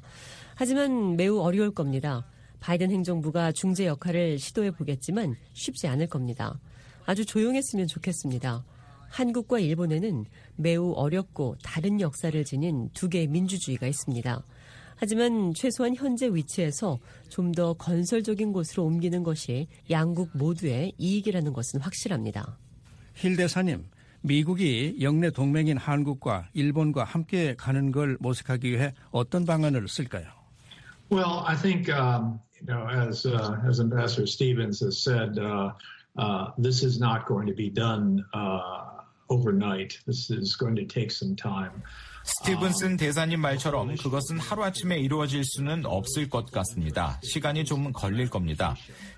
M: 하지만 매우 어려울 겁니다. 바이든 행정부가 중재 역할을 시도해 보겠지만 쉽지 않을 겁니다. 아주 조용했으면 좋겠습니다. 한국과 일본에는 매우 어렵고 다른 역사를 지닌 두 개의 민주주의가 있습니다. 하지만 최소한 현재 위치에서 좀 더 건설적인 곳으로 옮기는 것이 양국 모두의 이익이라는 것은 확실합니다.
K: 힐 대사님, 미국이 영내 동맹인 한국과 일본과 함께 가는 걸 모색하기 위해 어떤 방안을 쓸까요?
N: Well, I think, um, you know, as uh, as Ambassador Stevens has said, uh, uh, this is not going to be done uh, overnight. This is going to take some time.
O: 스티븐슨 대사님 말처럼 그것은 하루아침에 이루어질 수는 없을 것 같습니다. 시간이 좀 걸릴 겁니다.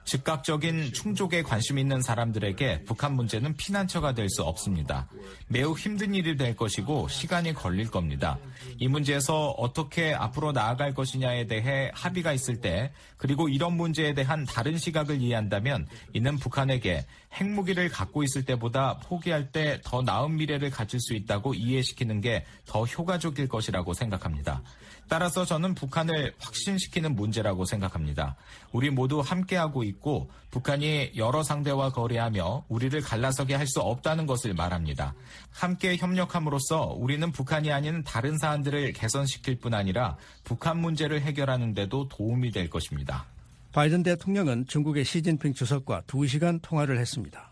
O: 즉각적인 충족에 관심 있는 사람들에게 북한 문제는 피난처가 될 수 없습니다. 매우 힘든 일이 될 것이고 시간이 걸릴 겁니다. 이 문제에서 어떻게 앞으로 나아갈 것이냐에 대해 합의가 있을 때, 그리고 이런 문제에 대한 다른 시각을 이해한다면 이는 북한에게 핵무기를 갖고 있을 때보다 포기할 때 더 나은 미래를 가질 수 있다고 이해시키는 게 더 효과적일 것이라고 생각합니다. 따라서 저는 북한을 확신시키는 문제라고 생각합니다. 우리 모두 함께하고 있고 북한이 여러 상대와 거래하며 우리를 갈라서게 할 수 없다는 것을 말합니다. 함께 협력함으로써 우리는 북한이 아닌 다른 사안들을 개선시킬 뿐 아니라 북한 문제를 해결하는 데도 도움이 될 것입니다.
K: 바이든 대통령은 중국의 시진핑 주석과 두 시간 통화를 했습니다.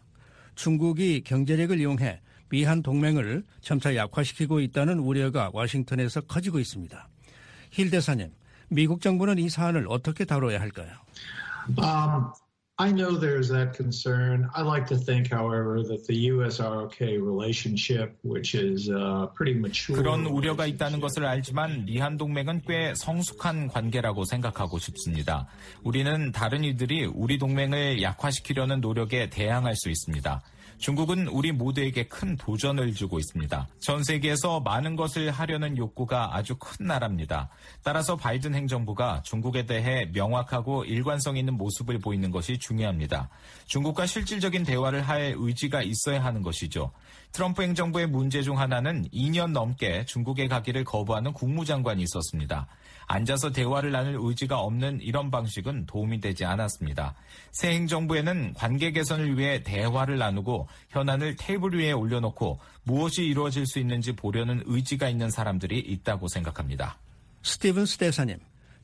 K: 중국이 경제력을 이용해 미한 동맹을 점차 약화시키고 있다는 우려가 워싱턴에서 커지고 있습니다. 힐 대사님, 미국 정부는 이 사안을 어떻게 다뤄야 할까요?
N: Um, I know there's that concern. I like to think, however, that the U S R O K relationship, which is uh, pretty mature.
O: 그런 우려가 있다는 것을 알지만 미한 동맹은 꽤 성숙한 관계라고 생각하고 싶습니다. 우리는 다른 이들이 우리 동맹을 약화시키려는 노력에 대항할 수 있습니다. 중국은 우리 모두에게 큰 도전을 주고 있습니다. 전 세계에서 많은 것을 하려는 욕구가 아주 큰 나라입니다. 따라서 바이든 행정부가 중국에 대해 명확하고 일관성 있는 모습을 보이는 것이 중요합니다. 중국과 실질적인 대화를 할 의지가 있어야 하는 것이죠. 트럼프 행정부의 문제 중 하나는 이 년 넘게 중국에 가기를 거부하는 국무장관이 있었습니다. 앉아서 대화를 나눌 의지가 없는 이런 방식은 도움이 되지 않았습니다. 새 행정부에는 관계 개선을 위해 대화를 나누고 현안을 테이블 위에 올려놓고 무엇이 이루어질 수 있는지 보려는 의지가 있는 사람들이 있다고 생각합니다.
K: 스티븐스 대사님,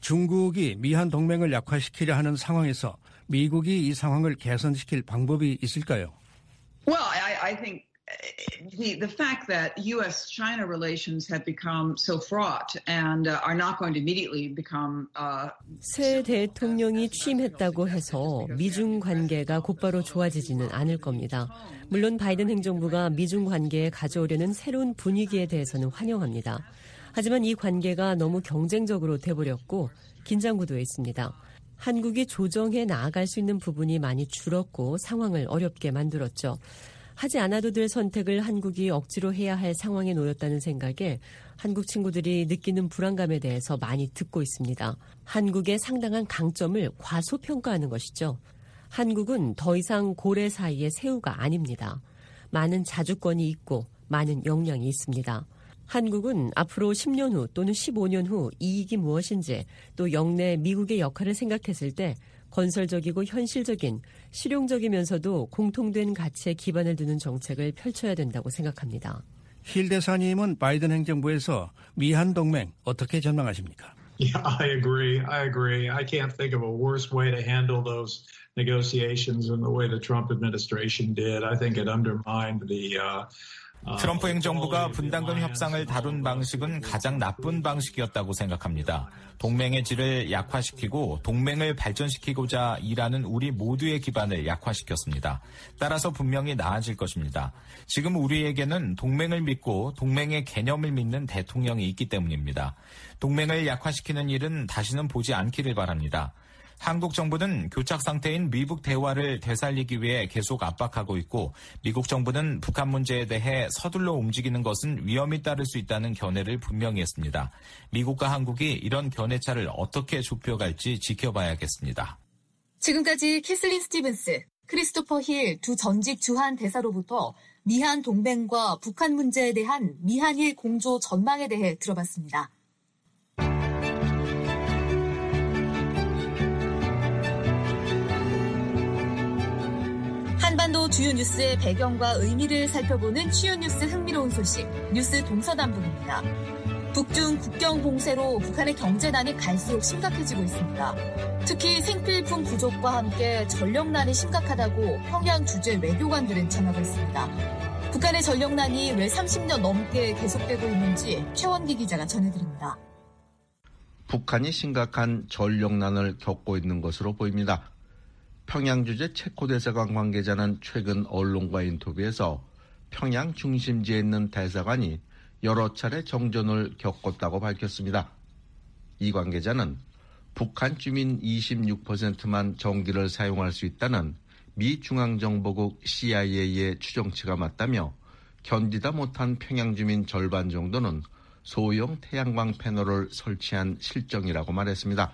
K: 중국이 미한 동맹을 약화시키려 하는 상황에서 미국이 이 상황을 개선시킬 방법이 있을까요?
L: Well, I, I think The, the fact that U S-China relations have become so fraught and uh, are not going to immediately become uh,
M: 새 대통령이 취임했다고 해서 미중 관계가 곧바로 좋아지지는 않을 겁니다. 물론 바이든 행정부가 미중 관계에 가져오려는 새로운 분위기에 대해서는 환영합니다. 하지만 이 관계가 너무 경쟁적으로 돼버렸고 긴장 구도에 있습니다. 한국이 조정해 나아갈 수 있는 부분이 많이 줄었고 상황을 어렵게 만들었죠. 하지 않아도 될 선택을 한국이 억지로 해야 할 상황에 놓였다는 생각에 한국 친구들이 느끼는 불안감에 대해서 많이 듣고 있습니다. 한국의 상당한 강점을 과소평가하는 것이죠. 한국은 더 이상 고래 사이의 새우가 아닙니다. 많은 자주권이 있고 많은 역량이 있습니다. 한국은 앞으로 십 년 후 또는 십오 년 후 이익이 무엇인지 또 영내 미국의 역할을 생각했을 때 건설적이고 현실적인, 실용적이면서도 공통된 가치에 기반을 두는 정책을 펼쳐야 된다고 생각합니다.
K: 힐 대사님은 바이든 행정부에서 미한 동맹 어떻게 전망하십니까?
N: Yeah, I agree. I agree. I can't think of a worse way to handle those negotiations in the way the Trump administration did. I think it undermined the uh,
O: 트럼프 행정부가 분담금 협상을 다룬 방식은 가장 나쁜 방식이었다고 생각합니다. 동맹의 질을 약화시키고 동맹을 발전시키고자 일하는 우리 모두의 기반을 약화시켰습니다. 따라서 분명히 나아질 것입니다. 지금 우리에게는 동맹을 믿고 동맹의 개념을 믿는 대통령이 있기 때문입니다. 동맹을 약화시키는 일은 다시는 보지 않기를 바랍니다. 한국 정부는 교착 상태인 미북 대화를 되살리기 위해 계속 압박하고 있고 미국 정부는 북한 문제에 대해 서둘러 움직이는 것은 위험이 따를 수 있다는 견해를 분명히 했습니다. 미국과 한국이 이런 견해차를 어떻게 좁혀갈지 지켜봐야겠습니다.
C: 지금까지 캐슬린 스티븐스, 크리스토퍼 힐 두 전직 주한 대사로부터 미한 동맹과 북한 문제에 대한 미한일 공조 전망에 대해 들어봤습니다. 한반도 주요 뉴스의 배경과 의미를 살펴보는 주요 뉴스 흥미로운 소식, 뉴스 동서남북입니다. 북중 국경 봉쇄로 북한의 경제난이 갈수록 심각해지고 있습니다. 특히 생필품 부족과 함께 전력난이 심각하다고 평양 주재 외교관들은 전하고 있습니다. 북한의 전력난이 왜 삼십 년 넘게 계속되고 있는지 최원기 기자가 전해드립니다.
P: 북한이 심각한 전력난을 겪고 있는 것으로 보입니다. 평양 주재 체코 대사관 관계자는 최근 언론과 인터뷰에서 평양 중심지에 있는 대사관이 여러 차례 정전을 겪었다고 밝혔습니다. 이 관계자는 북한 주민 이십육 퍼센트만 전기를 사용할 수 있다는 미 중앙정보국 씨아이에이의 추정치가 맞다며 견디다 못한 평양 주민 절반 정도는 소형 태양광 패널을 설치한 실정이라고 말했습니다.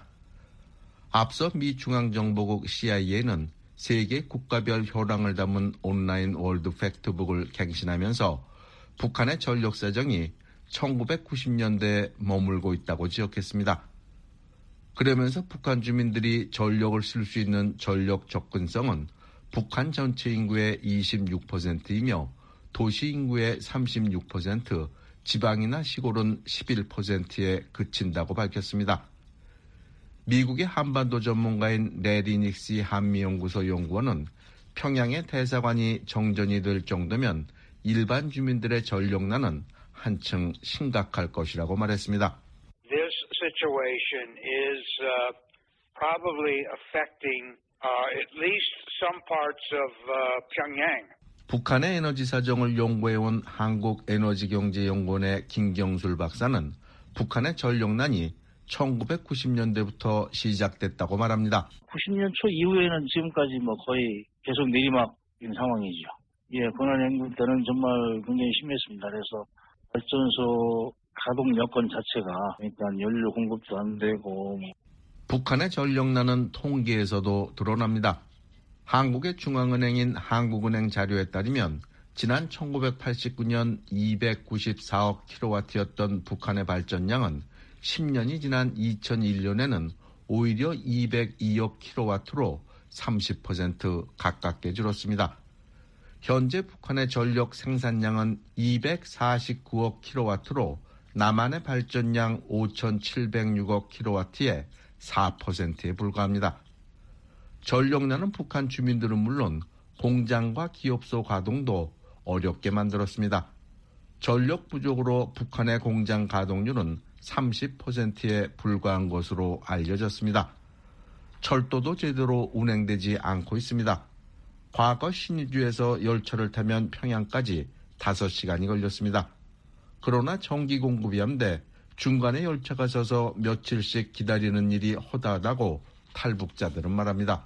P: 앞서 미 중앙정보국 씨아이에이는 세계 국가별 현황을 담은 온라인 월드 팩트북을 갱신하면서 북한의 전력 사정이 천구백구십 년대에 머물고 있다고 지적했습니다. 그러면서 북한 주민들이 전력을 쓸 수 있는 전력 접근성은 북한 전체 인구의 이십육 퍼센트이며 도시 인구의 삼십육 퍼센트, 지방이나 시골은 십일 퍼센트에 그친다고 밝혔습니다. 미국의 한반도 전문가인 레리 닉시 한미연구소 연구원은 평양의 대사관이 정전이 될 정도면 일반 주민들의 전력난은 한층 심각할 것이라고 말했습니다.
Q: This situation is uh, probably affecting uh, at least some parts of uh, Pyongyang.
P: 북한의 에너지 사정을 연구해온 한국에너지경제연구원의 김경술 박사는 북한의 전력난이 천구백구십 년대부터 시작됐다고 말합니다.
R: 구십 년 초 이후에는 지금까지 뭐 거의 계속 내리막인 상황이죠. 예, 고난행군 때는 정말 굉장히 심했습니다. 그래서 발전소 가동 여건 자체가 일단 연료 공급도 안 되고.
P: 북한의 전력난은 통계에서도 드러납니다. 한국의 중앙은행인 한국은행 자료에 따르면 지난 천구백팔십구 년 이백구십사억 킬로와트였던 북한의 발전량은 십 년이 지난 이천일 년에는 오히려 이백이억 킬로와트로 삼십 퍼센트 가깝게 줄었습니다. 현재 북한의 전력 생산량은 이백사십구억 킬로와트로 남한의 발전량 오천칠백육억 킬로와트의 사 퍼센트에 불과합니다. 전력난은 북한 주민들은 물론 공장과 기업소 가동도 어렵게 만들었습니다. 전력 부족으로 북한의 공장 가동률은 삼십 퍼센트에 불과한 것으로 알려졌습니다. 철도도 제대로 운행되지 않고 있습니다. 과거 신의주에서 열차를 타면 평양까지 다섯 시간이 걸렸습니다. 그러나 전기 공급이 안 돼 중간에 열차가 서서 며칠씩 기다리는 일이 허다하다고 탈북자들은 말합니다.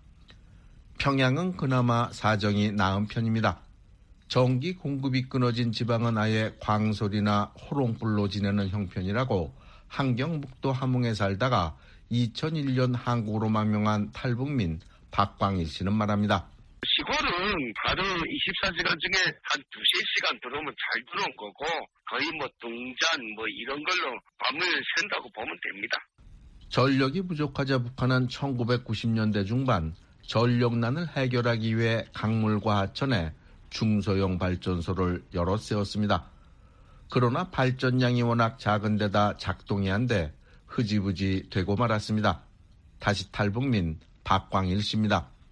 P: 평양은 그나마 사정이 나은 편입니다. 전기 공급이 끊어진 지방은 아예 광솔이나 호롱불로 지내는 형편이라고 함경북도 함흥에 살다가 이천일 년 한국으로 망명한 탈북민 박광일 씨는 말합니다.
S: 시골은 하루 이십사 시간 중에 한 두세 시간 들어오면 잘 들어온 거고 거의 뭐 동잔 뭐 이런 걸로 밤을 샌다고 보면 됩니다.
P: 전력이 부족하자 북한은 천구백구십 년대 중반 전력난을 해결하기 위해 강물과 하천에 중소형 발전소를 여러 세웠습니다. 그러나 발전량이 워낙 작은 데다 작동이 안 돼 흐지부지 되고 말았습니다. 다시 탈북민 박광일 씨입니다.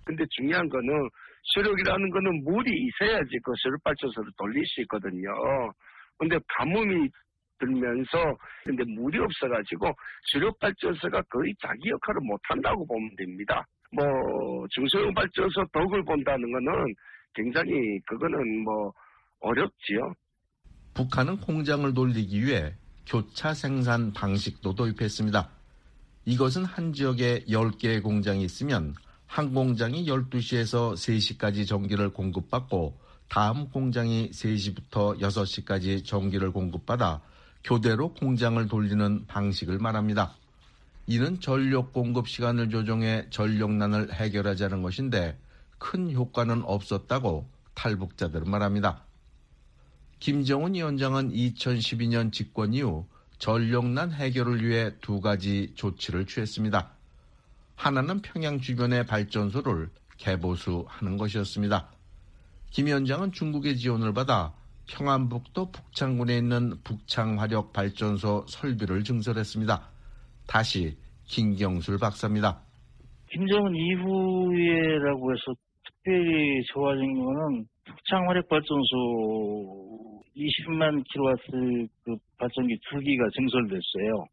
S: 근데 중요한 거는 수력이라는 거는 물이 있어야지 그 수력발전소를 돌릴 수 있거든요. 근데 가뭄이 들면서 근데 물이 없어가지고 수력발전소가 거의 자기 역할을 못한다고 보면 됩니다. 뭐 중소형 발전소 덕을 본다는 거는 굉장히 그거는 뭐 어렵지요.
P: 북한은 공장을 돌리기 위해 교차 생산 방식도 도입했습니다. 이것은 한 지역에 열 개의 공장이 있으면 한 공장이 열두 시에서 세 시까지 전기를 공급받고 다음 공장이 세 시부터 여섯 시까지 전기를 공급받아 교대로 공장을 돌리는 방식을 말합니다. 이는 전력 공급 시간을 조정해 전력난을 해결하자는 것인데 큰 효과는 없었다고 탈북자들은 말합니다. 김정은 위원장은 이천십이 년 집권 이후 전력난 해결을 위해 두 가지 조치를 취했습니다. 하나는 평양 주변의 발전소를 개보수하는 것이었습니다. 김 위원장은 중국의 지원을 받아 평안북도 북창군에 있는 북창화력 발전소 설비를 증설했습니다. 다시 김경술 박사입니다.
R: 김정은 이후에라고 해서 특별히 좋아진 거는 북창화력발전소 이십만 킬로와트 그 발전기 두 기가 증설됐어요.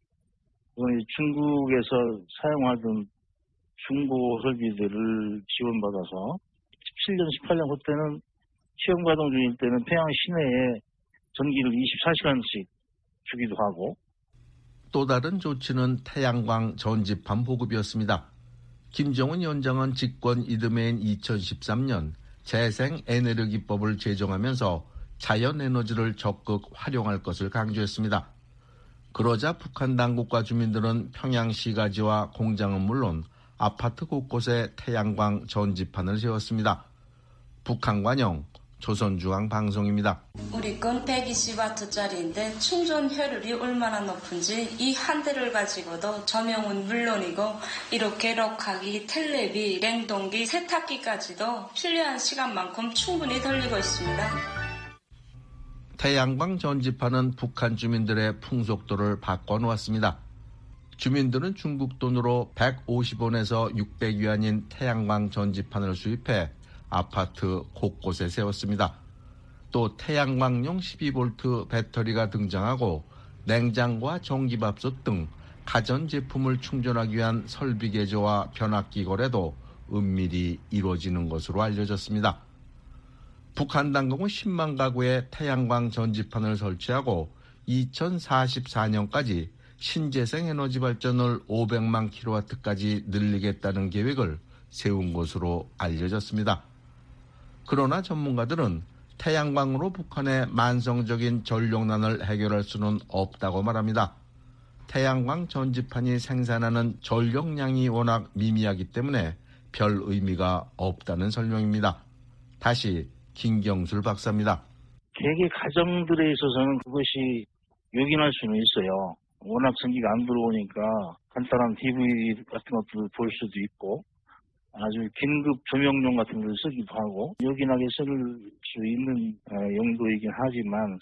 R: 중국에서 사용하던 중고 설비들을 지원받아서 십칠 년, 십팔 년 그때는 시험 가동 중일 때는 평양 시내에 전기를 이십사 시간씩 주기도 하고.
P: 또 다른 조치는 태양광 전지판 보급이었습니다. 김정은 위원장은 집권 이듬해인 이천십삼 년 재생에너지법을 제정하면서 자연에너지를 적극 활용할 것을 강조했습니다. 그러자 북한 당국과 주민들은 평양시가지와 공장은 물론 아파트 곳곳에 태양광 전지판을 세웠습니다. 북한관영 조선중앙방송입니다.
T: 우리 건 백이십 와트짜리인데 충전 효율이 얼마나 높은지 이 한 대를 가지고도 조명은 물론이고 이렇게 럭하기, 텔레비, 냉동기, 세탁기까지도 필요한 시간만큼 충분히 돌리고 있습니다.
P: 태양광 전지판은 북한 주민들의 풍속도를 바꿔놓았습니다. 주민들은 중국 돈으로 백오십 원에서 육백 위안인 태양광 전지판을 수입해 아파트 곳곳에 세웠습니다. 또 태양광용 십이 볼트 배터리가 등장하고 냉장고와 전기밥솥 등 가전제품을 충전하기 위한 설비 개조와 변압기 거래도 은밀히 이루어지는 것으로 알려졌습니다. 북한 당국은 십만 가구에 태양광 전지판을 설치하고 이천사십사 년까지 신재생 에너지 발전을 오백만 킬로와트까지 늘리겠다는 계획을 세운 것으로 알려졌습니다. 그러나 전문가들은 태양광으로 북한의 만성적인 전력난을 해결할 수는 없다고 말합니다. 태양광 전지판이 생산하는 전력량이 워낙 미미하기 때문에 별 의미가 없다는 설명입니다. 다시 김경술 박사입니다.
R: 개개 가정들에 있어서는 그것이 요긴할 수는 있어요. 워낙 전기가 안 들어오니까 간단한 디브이 같은 것들을 볼 수도 있고 아주 긴급 조명용 같은 걸 쓰기도 하고 요긴하게 쓸 수 있는 용도이긴 하지만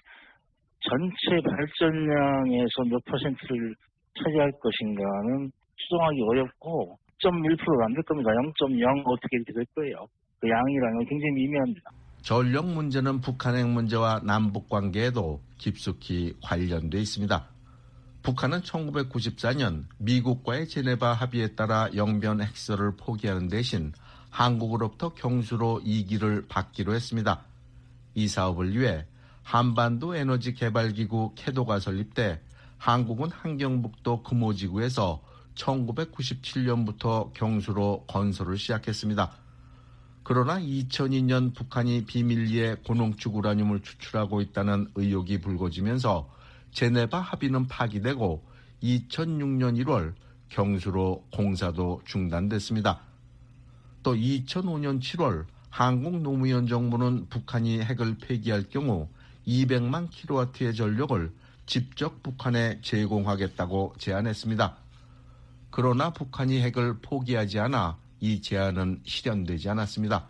R: 전체 발전량에서 몇 퍼센트를 차지할 것인가는 추정하기 어렵고 영 점 일 퍼센트가 안 될 겁니다. 영 점 영 어떻게 이렇게 될 거예요. 그 양이라는 건 굉장히 미미합니다.
P: 전력 문제는 북한 핵 문제와 남북 관계에도 깊숙이 관련돼 있습니다. 북한은 천구백구십사 년 미국과의 제네바 합의에 따라 영변 핵설을 포기하는 대신 한국으로부터 경수로 이 기를 받기로 했습니다. 이 사업을 위해 한반도 에너지 개발기구 캐도가 설립돼 한국은 한경북도 금오지구에서 천구백구십칠 년부터 경수로 건설을 시작했습니다. 그러나 이천이 년 북한이 비밀리에 고농축 우라늄을 추출하고 있다는 의혹이 불거지면서 제네바 합의는 파기되고 이천육 년 일월 경수로 공사도 중단됐습니다. 또 이천오 년 칠월 한국 노무현 정부는 북한이 핵을 폐기할 경우 이백만 킬로와트의 전력을 직접 북한에 제공하겠다고 제안했습니다. 그러나 북한이 핵을 포기하지 않아 이 제안은 실현되지 않았습니다.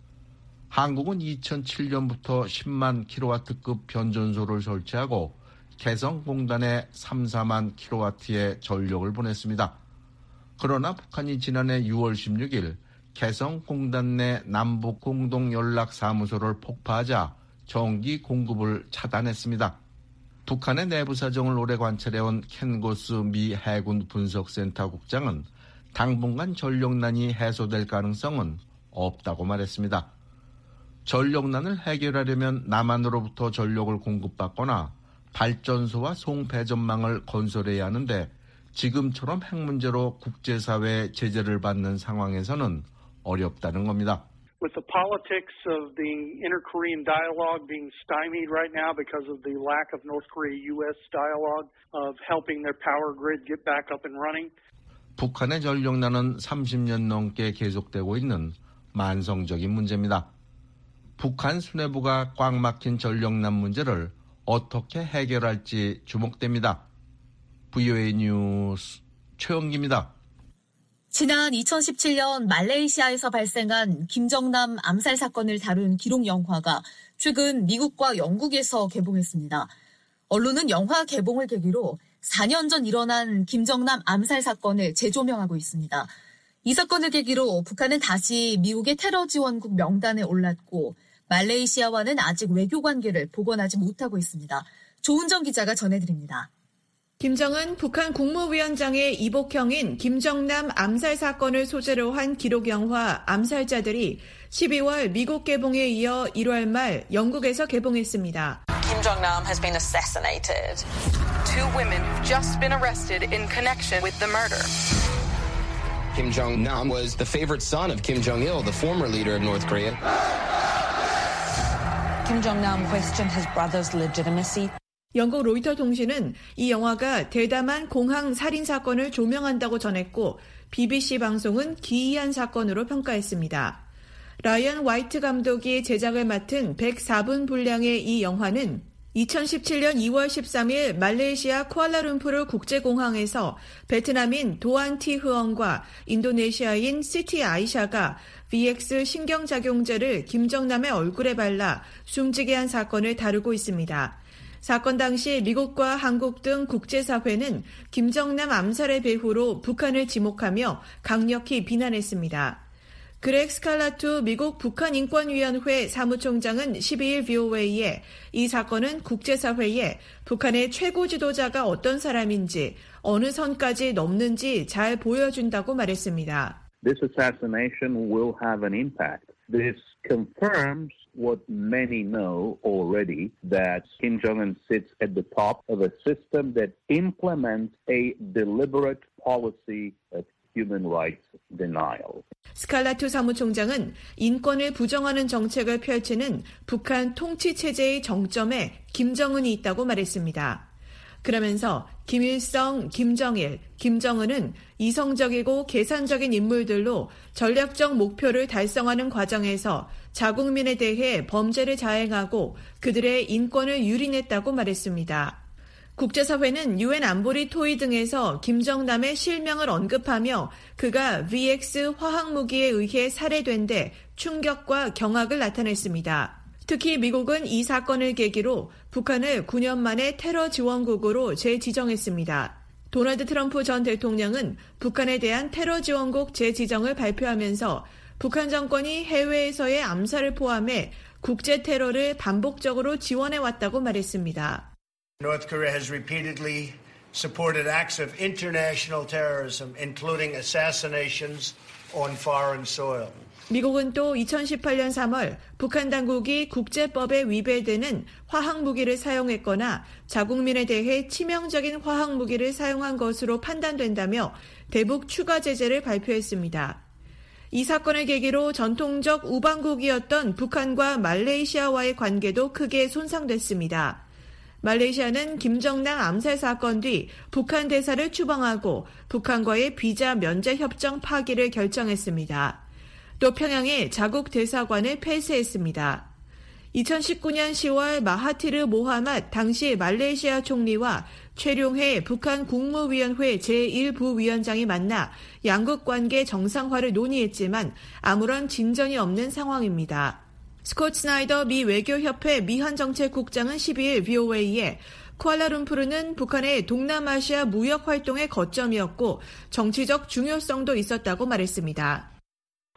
P: 한국은 이천칠 년부터 십만 킬로와트급 변전소를 설치하고 개성공단에 삼, 사만 킬로와트의 전력을 보냈습니다. 그러나 북한이 지난해 유월 십육일 개성공단 내 남북 공동연락사무소를 폭파하자 전기 공급을 차단했습니다. 북한의 내부 사정을 오래 관찰해온 켄 고스 미 해군 분석센터 국장은 당분간 전력난이 해소될 가능성은 없다고 말했습니다. 전력난을 해결하려면 남한으로부터 전력을 공급받거나 발전소와 송배전망을 건설해야 하는데 지금처럼 핵 문제로 국제사회의 제재를 받는 상황에서는 어렵다는 겁니다.
U: With the politics of the inter-Korean dialogue being stymied right now because of the lack of North Korea-U S dialogue of helping their power grid get back up and running.
P: 북한의 전력난은 삼십 년 넘게 계속되고 있는 만성적인 문제입니다. 북한 수뇌부가 꽉 막힌 전력난 문제를 어떻게 해결할지 주목됩니다. 브이오에이 뉴스 최영기입니다.
C: 지난 이천십칠 년 말레이시아에서 발생한 김정남 암살 사건을 다룬 기록 영화가 최근 미국과 영국에서 개봉했습니다. 언론은 영화 개봉을 계기로 사 년 전 일어난 김정남 암살 사건을 재조명하고 있습니다. 이 사건을 계기로 북한은 다시 미국의 테러 지원국 명단에 올랐고 말레이시아와는 아직 외교 관계를 복원하지 못하고 있습니다. 조은정 기자가 전해드립니다.
V: 김정은 북한 국무위원장의 이복형인 김정남 암살 사건을 소재로 한 기록 영화 암살자들이 십이월 미국 개봉에 이어 일월 말 영국에서 개봉했습니다.
W: Kim Jong-nam has been assassinated. Two women have just been arrested in connection with the murder.
X: Kim Jong-nam was the favorite son of Kim Jong-il, the former leader of North Korea.
W: Kim Jong-nam questioned his brother's legitimacy.
V: 영국 로이터 통신은 이 영화가 대담한 공항 살인 사건을 조명한다고 전했고 비비씨 방송은 기이한 사건으로 평가했습니다. 라이언 화이트 감독이 제작을 맡은 백사 분 분량의 이 영화는 이천십칠 년 이월 십삼일 말레이시아 쿠알라룸푸르 국제공항에서 베트남인 도안 티 흐엉과 인도네시아인 시티 아이샤가 브이엑스 신경작용제를 김정남의 얼굴에 발라 숨지게 한 사건을 다루고 있습니다. 사건 당시 미국과 한국 등 국제사회는 김정남 암살의 배후로 북한을 지목하며 강력히 비난했습니다. 그렉 스칼라투 미국 북한인권위원회 사무총장은 십이일 브이오에이에 이 사건은 국제사회에 북한의 최고 지도자가 어떤 사람인지 어느 선까지 넘는지 잘 보여준다고 말했습니다.
Y: This assassination will have an impact. This confirms what many know already, that Kim Jong-un sits at the top of a system that implements a deliberate policy of human rights denial.
V: 스칼라투 사무총장은 인권을 부정하는 정책을 펼치는 북한 통치체제의 정점에 김정은이 있다고 말했습니다. 그러면서 김일성, 김정일, 김정은은 이성적이고 계산적인 인물들로 전략적 목표를 달성하는 과정에서 자국민에 대해 범죄를 자행하고 그들의 인권을 유린했다고 말했습니다. 국제사회는 유엔 안보리 토의 등에서 김정남의 실명을 언급하며 그가 브이엑스 화학무기에 의해 살해된 데 충격과 경악을 나타냈습니다. 특히 미국은 이 사건을 계기로 북한을 구 년 만에 테러 지원국으로 재지정했습니다. 도널드 트럼프 전 대통령은 북한에 대한 테러 지원국 재지정을 발표하면서 북한 정권이 해외에서의 암살을 포함해 국제 테러를 반복적으로 지원해왔다고 말했습니다.
Z: North Korea has repeatedly supported acts of international terrorism, including assassinations on foreign soil.
V: 미국은 또 이천십팔 년 삼월 북한 당국이 국제법에 위배되는 화학무기를 사용했거나 자국민에 대해 치명적인 화학무기를 사용한 것으로 판단된다며 대북 추가 제재를 발표했습니다. 이 사건을 계기로 전통적 우방국이었던 북한과 말레이시아와의 관계도 크게 손상됐습니다. 말레이시아는 김정남 암살 사건 뒤 북한 대사를 추방하고 북한과의 비자 면제 협정 파기를 결정했습니다. 또 평양에 자국 대사관을 폐쇄했습니다. 이천십구 년 시월 마하티르 모하맛 당시 말레이시아 총리와 최룡해 북한 국무위원회 제일 부위원장이 만나 양국 관계 정상화를 논의했지만 아무런 진전이 없는 상황입니다. 스콧 스나이더 미 외교협회 미한정책국장은 십이일 브이오에이에 쿠알라룸푸르는 북한의 동남아시아 무역 활동의 거점이었고 정치적 중요성도 있었다고 말했습니다.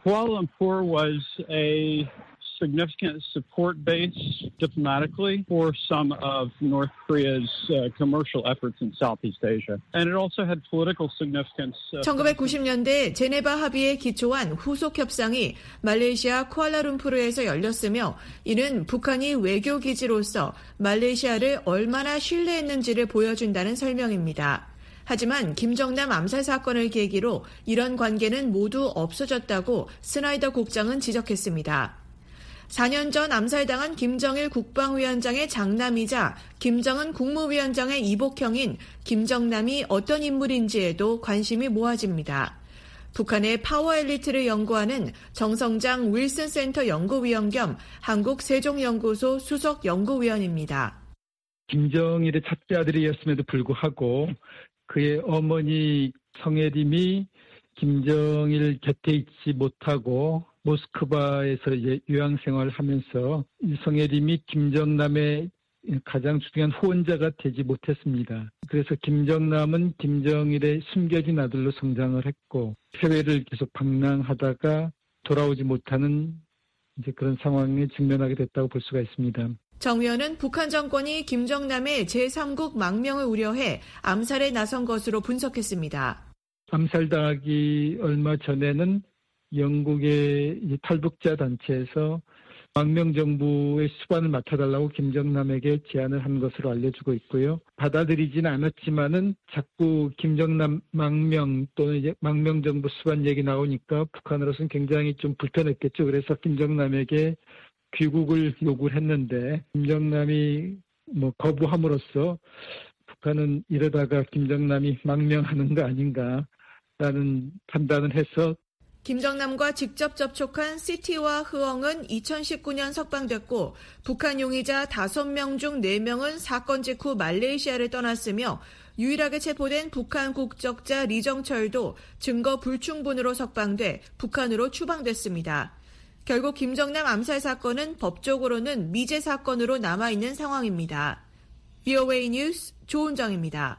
A: Kuala Lumpur was a significant support base diplomatically for some of North Korea's uh, commercial efforts in Southeast Asia. And it also had political significance.
V: 천구백구십 년대 제네바 합의에 기초한 후속 협상이 말레이시아 쿠알라룸푸르에서 열렸으며 이는 북한이 외교 기지로서 말레이시아를 얼마나 신뢰했는지를 보여준다는 설명입니다. 하지만 김정남 암살 사건을 계기로 이런 관계는 모두 없어졌다고 스나이더 국장은 지적했습니다. 사 년 전 암살당한 김정일 국방위원장의 장남이자 김정은 국무위원장의 이복형인 김정남이 어떤 인물인지에도 관심이 모아집니다. 북한의 파워 엘리트를 연구하는 정성장 윌슨 센터 연구위원 겸 한국세종연구소 수석 연구위원입니다.
B: 김정일의 첫째 아들이었음에도 불구하고 그의 어머니 성혜림이 김정일 곁에 있지 못하고 모스크바에서 이제 유학 생활을 하면서 성혜림이 김정남의 가장 중요한 후원자가 되지 못했습니다. 그래서 김정남은 김정일의 숨겨진 아들로 성장을 했고 해외를 계속 방랑하다가 돌아오지 못하는 이제 그런 상황에 직면하게 됐다고 볼 수가 있습니다.
V: 정 위원은 북한 정권이 김정남의 제삼국 망명을 우려해 암살에 나선 것으로 분석했습니다.
B: 암살당하기 얼마 전에는 영국의 탈북자 단체에서 망명정부의 수반을 맡아달라고 김정남에게 제안을 한 것으로 알려지고 있고요. 받아들이지는 않았지만은 자꾸 김정남 망명 또는 이제 망명정부 수반 얘기 나오니까 북한으로서는 굉장히 좀 불편했겠죠. 그래서 김정남에게 귀국을 요구를 했는데 김정남이 뭐 거부함으로써 북한은 이러다가 김정남이 망명하는 거 아닌가라는 판단을 해서
V: 김정남과 직접 접촉한 시티와 흐엉은 이천십구 년 석방됐고 북한 용의자 다섯 명 중 네 명은 사건 직후 말레이시아를 떠났으며 유일하게 체포된 북한 국적자 리정철도 증거 불충분으로 석방돼 북한으로 추방됐습니다. 결국 김정남 암살 사건은 법적으로는 미제 사건으로 남아있는 상황입니다. 브이오에이 뉴스 조은정입니다.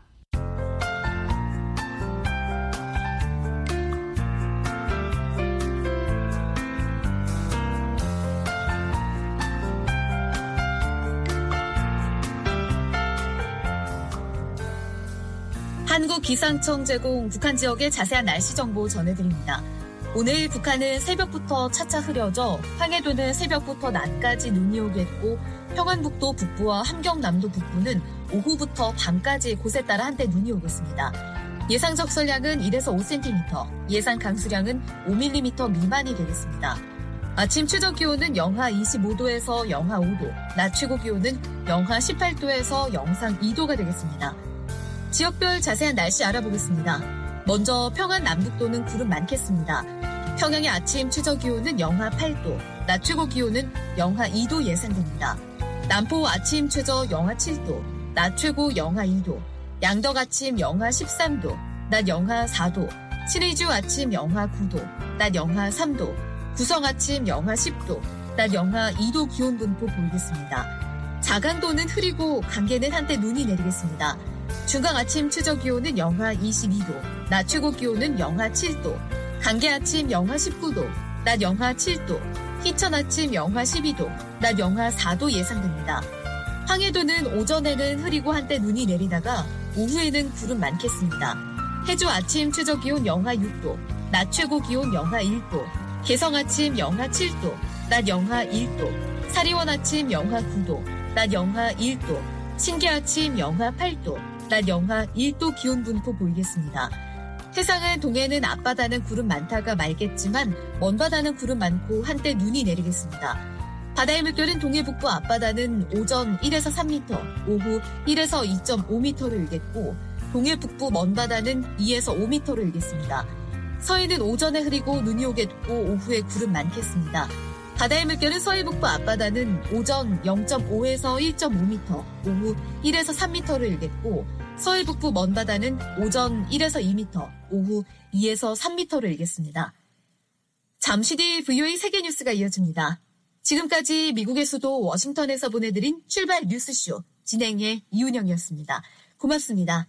C: 한국기상청 제공 북한 지역의 자세한 날씨 정보 전해드립니다. 오늘 북한은 새벽부터 차차 흐려져 황해도는 새벽부터 낮까지 눈이 오겠고 평안북도 북부와 함경남도 북부는 오후부터 밤까지 곳에 따라 한때 눈이 오겠습니다. 예상 적설량은 일에서 오 센티미터, 예상 강수량은 오 밀리미터 미만이 되겠습니다. 아침 최저 기온은 영하 이십오 도에서 영하 오 도, 낮 최고 기온은 영하 십팔 도에서 영상 이 도가 되겠습니다. 지역별 자세한 날씨 알아보겠습니다. 먼저 평안 남북도는 구름 많겠습니다. 평양의 아침 최저 기온은 영하 팔 도, 낮 최고 기온은 영하 이 도 예상됩니다. 남포 아침 최저 영하 칠 도, 낮 최고 영하 이 도, 양덕 아침 영하 십삼 도, 낮 영하 사 도, 신의주 아침 영하 구 도, 낮 영하 삼 도, 구성 아침 영하 십 도, 낮 영하 이 도 기온 분포 보이겠습니다. 자간도는 흐리고 강계는 한때 눈이 내리겠습니다. 중강 아침 최저 기온은 영하 이십이 도, 낮 최고 기온은 영하 칠 도, 강계 아침 영하 십구 도, 낮 영하 칠 도, 희천 아침 영하 십이 도, 낮 영하 사 도 예상됩니다. 황해도는 오전에는 흐리고 한때 눈이 내리다가 오후에는 구름 많겠습니다. 해주 아침 최저 기온 영하 육 도, 낮 최고 기온 영하 일 도, 개성 아침 영하 칠 도, 낮 영하 일 도, 사리원 아침 영하 구 도, 낮 영하 일 도, 신계 아침 영하 팔 도, 낮 영하 일 도 기온 분포 보이겠습니다. 해상은 동해는 앞바다는 구름 많다가 말겠지만 먼바다는 구름 많고 한때 눈이 내리겠습니다. 바다의 물결은 동해 북부 앞바다는 오전 일에서 삼 미터, 오후 일에서 이 점 오 미터로 일겠고 동해 북부 먼바다는 이에서 오 미터로 일겠습니다. 서해는 오전에 흐리고 눈이 오겠고 오후에 구름 많겠습니다. 바다의 물결은 서해 북부 앞바다는 오전 영 점 오에서 일 점 오 미터, 오후 일에서 삼 미터로 일겠고 서해 북부 먼바다는 오전 일에서 이 미터, 오후 이에서 삼 미터로 일겠습니다. 잠시 뒤 브이오에이 세계뉴스가 이어집니다. 지금까지 미국의 수도 워싱턴에서 보내드린 출발 뉴스쇼 진행의 이은영이었습니다. 고맙습니다.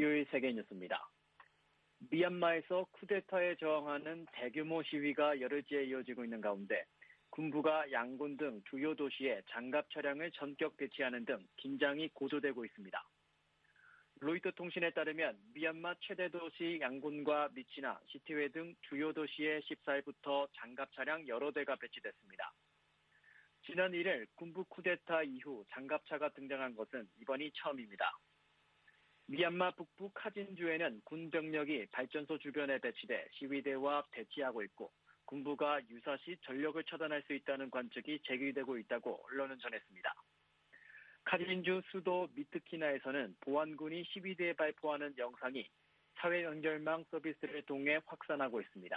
E: 브이오에이 세계뉴스입니다. 미얀마에서 쿠데타에 저항하는 대규모 시위가 열흘째 이어지고 있는 가운데 군부가 양곤 등 주요 도시에 장갑 차량을 전격 배치하는 등 긴장이 고조되고 있습니다. 로이터 통신에 따르면 미얀마 최대 도시 양곤과 미치나, 시티웨 등 주요 도시에 십사일부터 장갑 차량 여러 대가 배치됐습니다. 지난 일일 군부 쿠데타 이후 장갑차가 등장한 것은 이번이 처음입니다. 미얀마 북부 카진주에는 군 병력이 발전소 주변에 배치돼 시위대와 대치하고 있고 군부가 유사시 전력을 차단할 수 있다는 관측이 제기되고 있다고 언론은 전했습니다. 카진주 수도 미트키나에서는 보안군이 시위대에 발포하는 영상이 사회 연결망 서비스를 통해 확산하고 있습니다.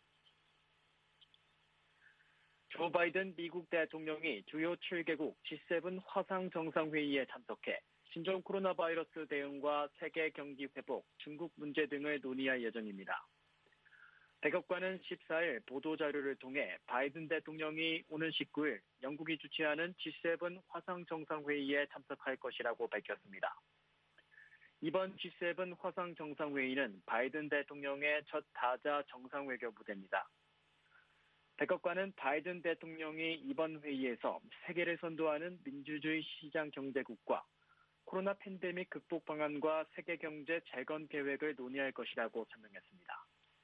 E: 조 바이든 미국 대통령이 주요 칠 개국 지 세븐 화상 정상회의에 참석해 신종 코로나 바이러스 대응과 세계 경기 회복, 중국 문제 등을 논의할 예정입니다. 백악관은 십사일 보도자료를 통해 바이든 대통령이 오는 십구일 영국이 주최하는 지 세븐 화상 정상회의에 참석할 것이라고 밝혔습니다. 이번 지 세븐 화상 정상회의는 바이든 대통령의 첫 다자 정상외교 무대입니다. 백악관은 바이든 대통령이 이번 회의에서 세계를 선도하는 민주주의 시장 경제국과 코로나 팬데믹 극복 방안과 세계 경제 재건 계획을 논의할 것이라고 설명했습니다.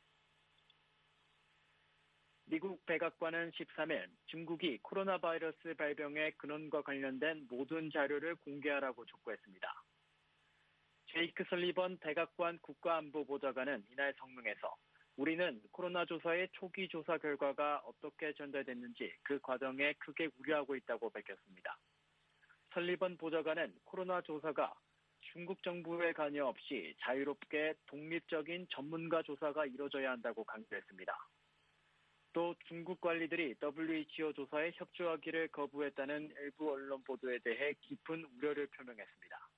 E: 미국 백악관은 십삼일 중국이 코로나 바이러스 발병의 근원과 관련된 모든 자료를 공개하라고 촉구했습니다. 제이크 설리번 백악관 국가안보보좌관은 이날 성명에서 우리는 코로나 조사의 초기 조사 결과가 어떻게 전달됐는지 그 과정에 크게 우려하고 있다고 밝혔습니다. 설리번 보좌관은 코로나 조사가 중국 정부의 관여 없이 자유롭게 독립적인 전문가 조사가 이뤄져야 한다고 강조했습니다. 또 중국 관리들이 더블유에이치오 조사에 협조하기를 거부했다는 일부 언론 보도에 대해 깊은 우려를 표명했습니다.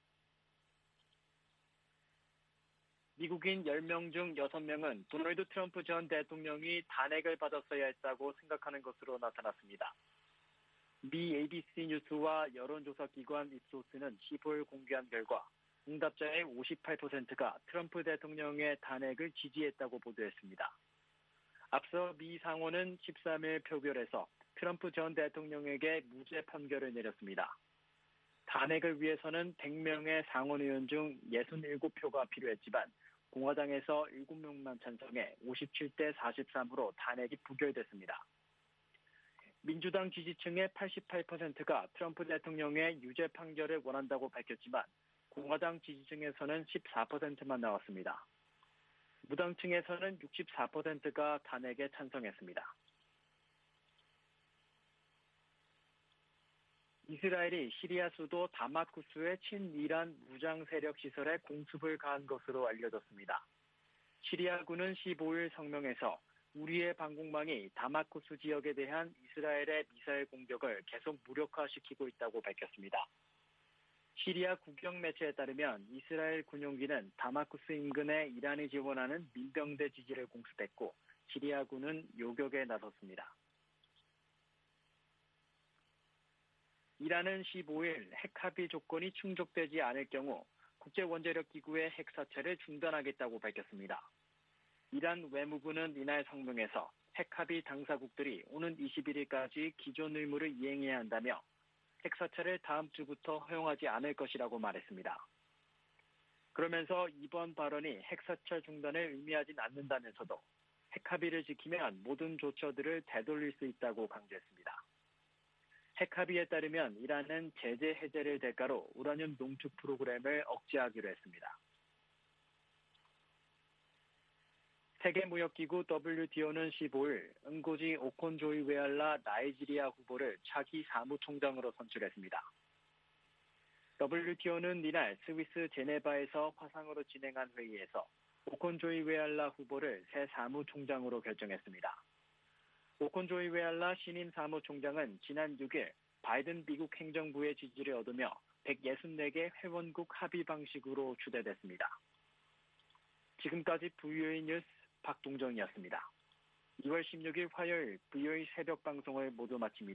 E: 미국인 열 명 중 여섯 명은 도널드 트럼프 전 대통령이 탄핵을 받았어야 했다고 생각하는 것으로 나타났습니다. 미 에이비씨 뉴스와 여론조사 기관 입소스는 십오일 공개한 결과 응답자의 오십팔 퍼센트가 트럼프 대통령의 탄핵을 지지했다고 보도했습니다. 앞서 미 상원은 십삼일 표결에서 트럼프 전 대통령에게 무죄 판결을 내렸습니다. 탄핵을 위해서는 백 명의 상원 의원 중 육십칠 표가 필요했지만 공화당에서 일곱 명만 찬성해 오십칠 대 사십삼으로 탄핵이 부결됐습니다. 민주당 지지층의 팔십팔 퍼센트가 트럼프 대통령의 유죄 판결을 원한다고 밝혔지만 공화당 지지층에서는 십사 퍼센트만 나왔습니다. 무당층에서는 육십사 퍼센트가 탄핵에 찬성했습니다. 이스라엘이 시리아 수도 다마스쿠스의 친이란 무장 세력 시설에 공습을 가한 것으로 알려졌습니다. 시리아군은 십오일 성명에서 우리의 방공망이 다마스쿠스 지역에 대한 이스라엘의 미사일 공격을 계속 무력화시키고 있다고 밝혔습니다. 시리아 국영 매체에 따르면 이스라엘 군용기는 다마스쿠스 인근에 이란이 지원하는 민병대 지지를 공습했고 시리아군은 요격에 나섰습니다. 이란은 십오일 핵 합의 조건이 충족되지 않을 경우 국제원자력기구의 핵 사찰을 중단하겠다고 밝혔습니다. 이란 외무부는 이날 성명에서 핵 합의 당사국들이 오는 이십일일까지 기존 의무를 이행해야 한다며 핵 사찰을 다음 주부터 허용하지 않을 것이라고 말했습니다. 그러면서 이번 발언이 핵 사찰 중단을 의미하진 않는다면서도 핵 합의를 지키면 모든 조처들을 되돌릴 수 있다고 강조했습니다. 핵 합의에 따르면 이란은 제재 해제를 대가로 우라늄 농축 프로그램을 억제하기로 했습니다. 세계무역기구 더블유티오는 십오일 응고지 오콘조이웨알라 나이지리아 후보를 차기 사무총장으로 선출했습니다. 더블유티오는 이날 스위스 제네바에서 화상으로 진행한 회의에서 오콘조이웨알라 후보를 새 사무총장으로 결정했습니다. 오콘조이웨알라 신임 사무총장은 지난 육일 바이든 미국 행정부의 지지를 얻으며 백육십사 개 회원국 합의 방식으로 추대됐습니다. 지금까지 브이오에이 뉴스 박동정이었습니다. 이월 십육일 화요일 브이오에이 새벽 방송을 모두 마칩니다.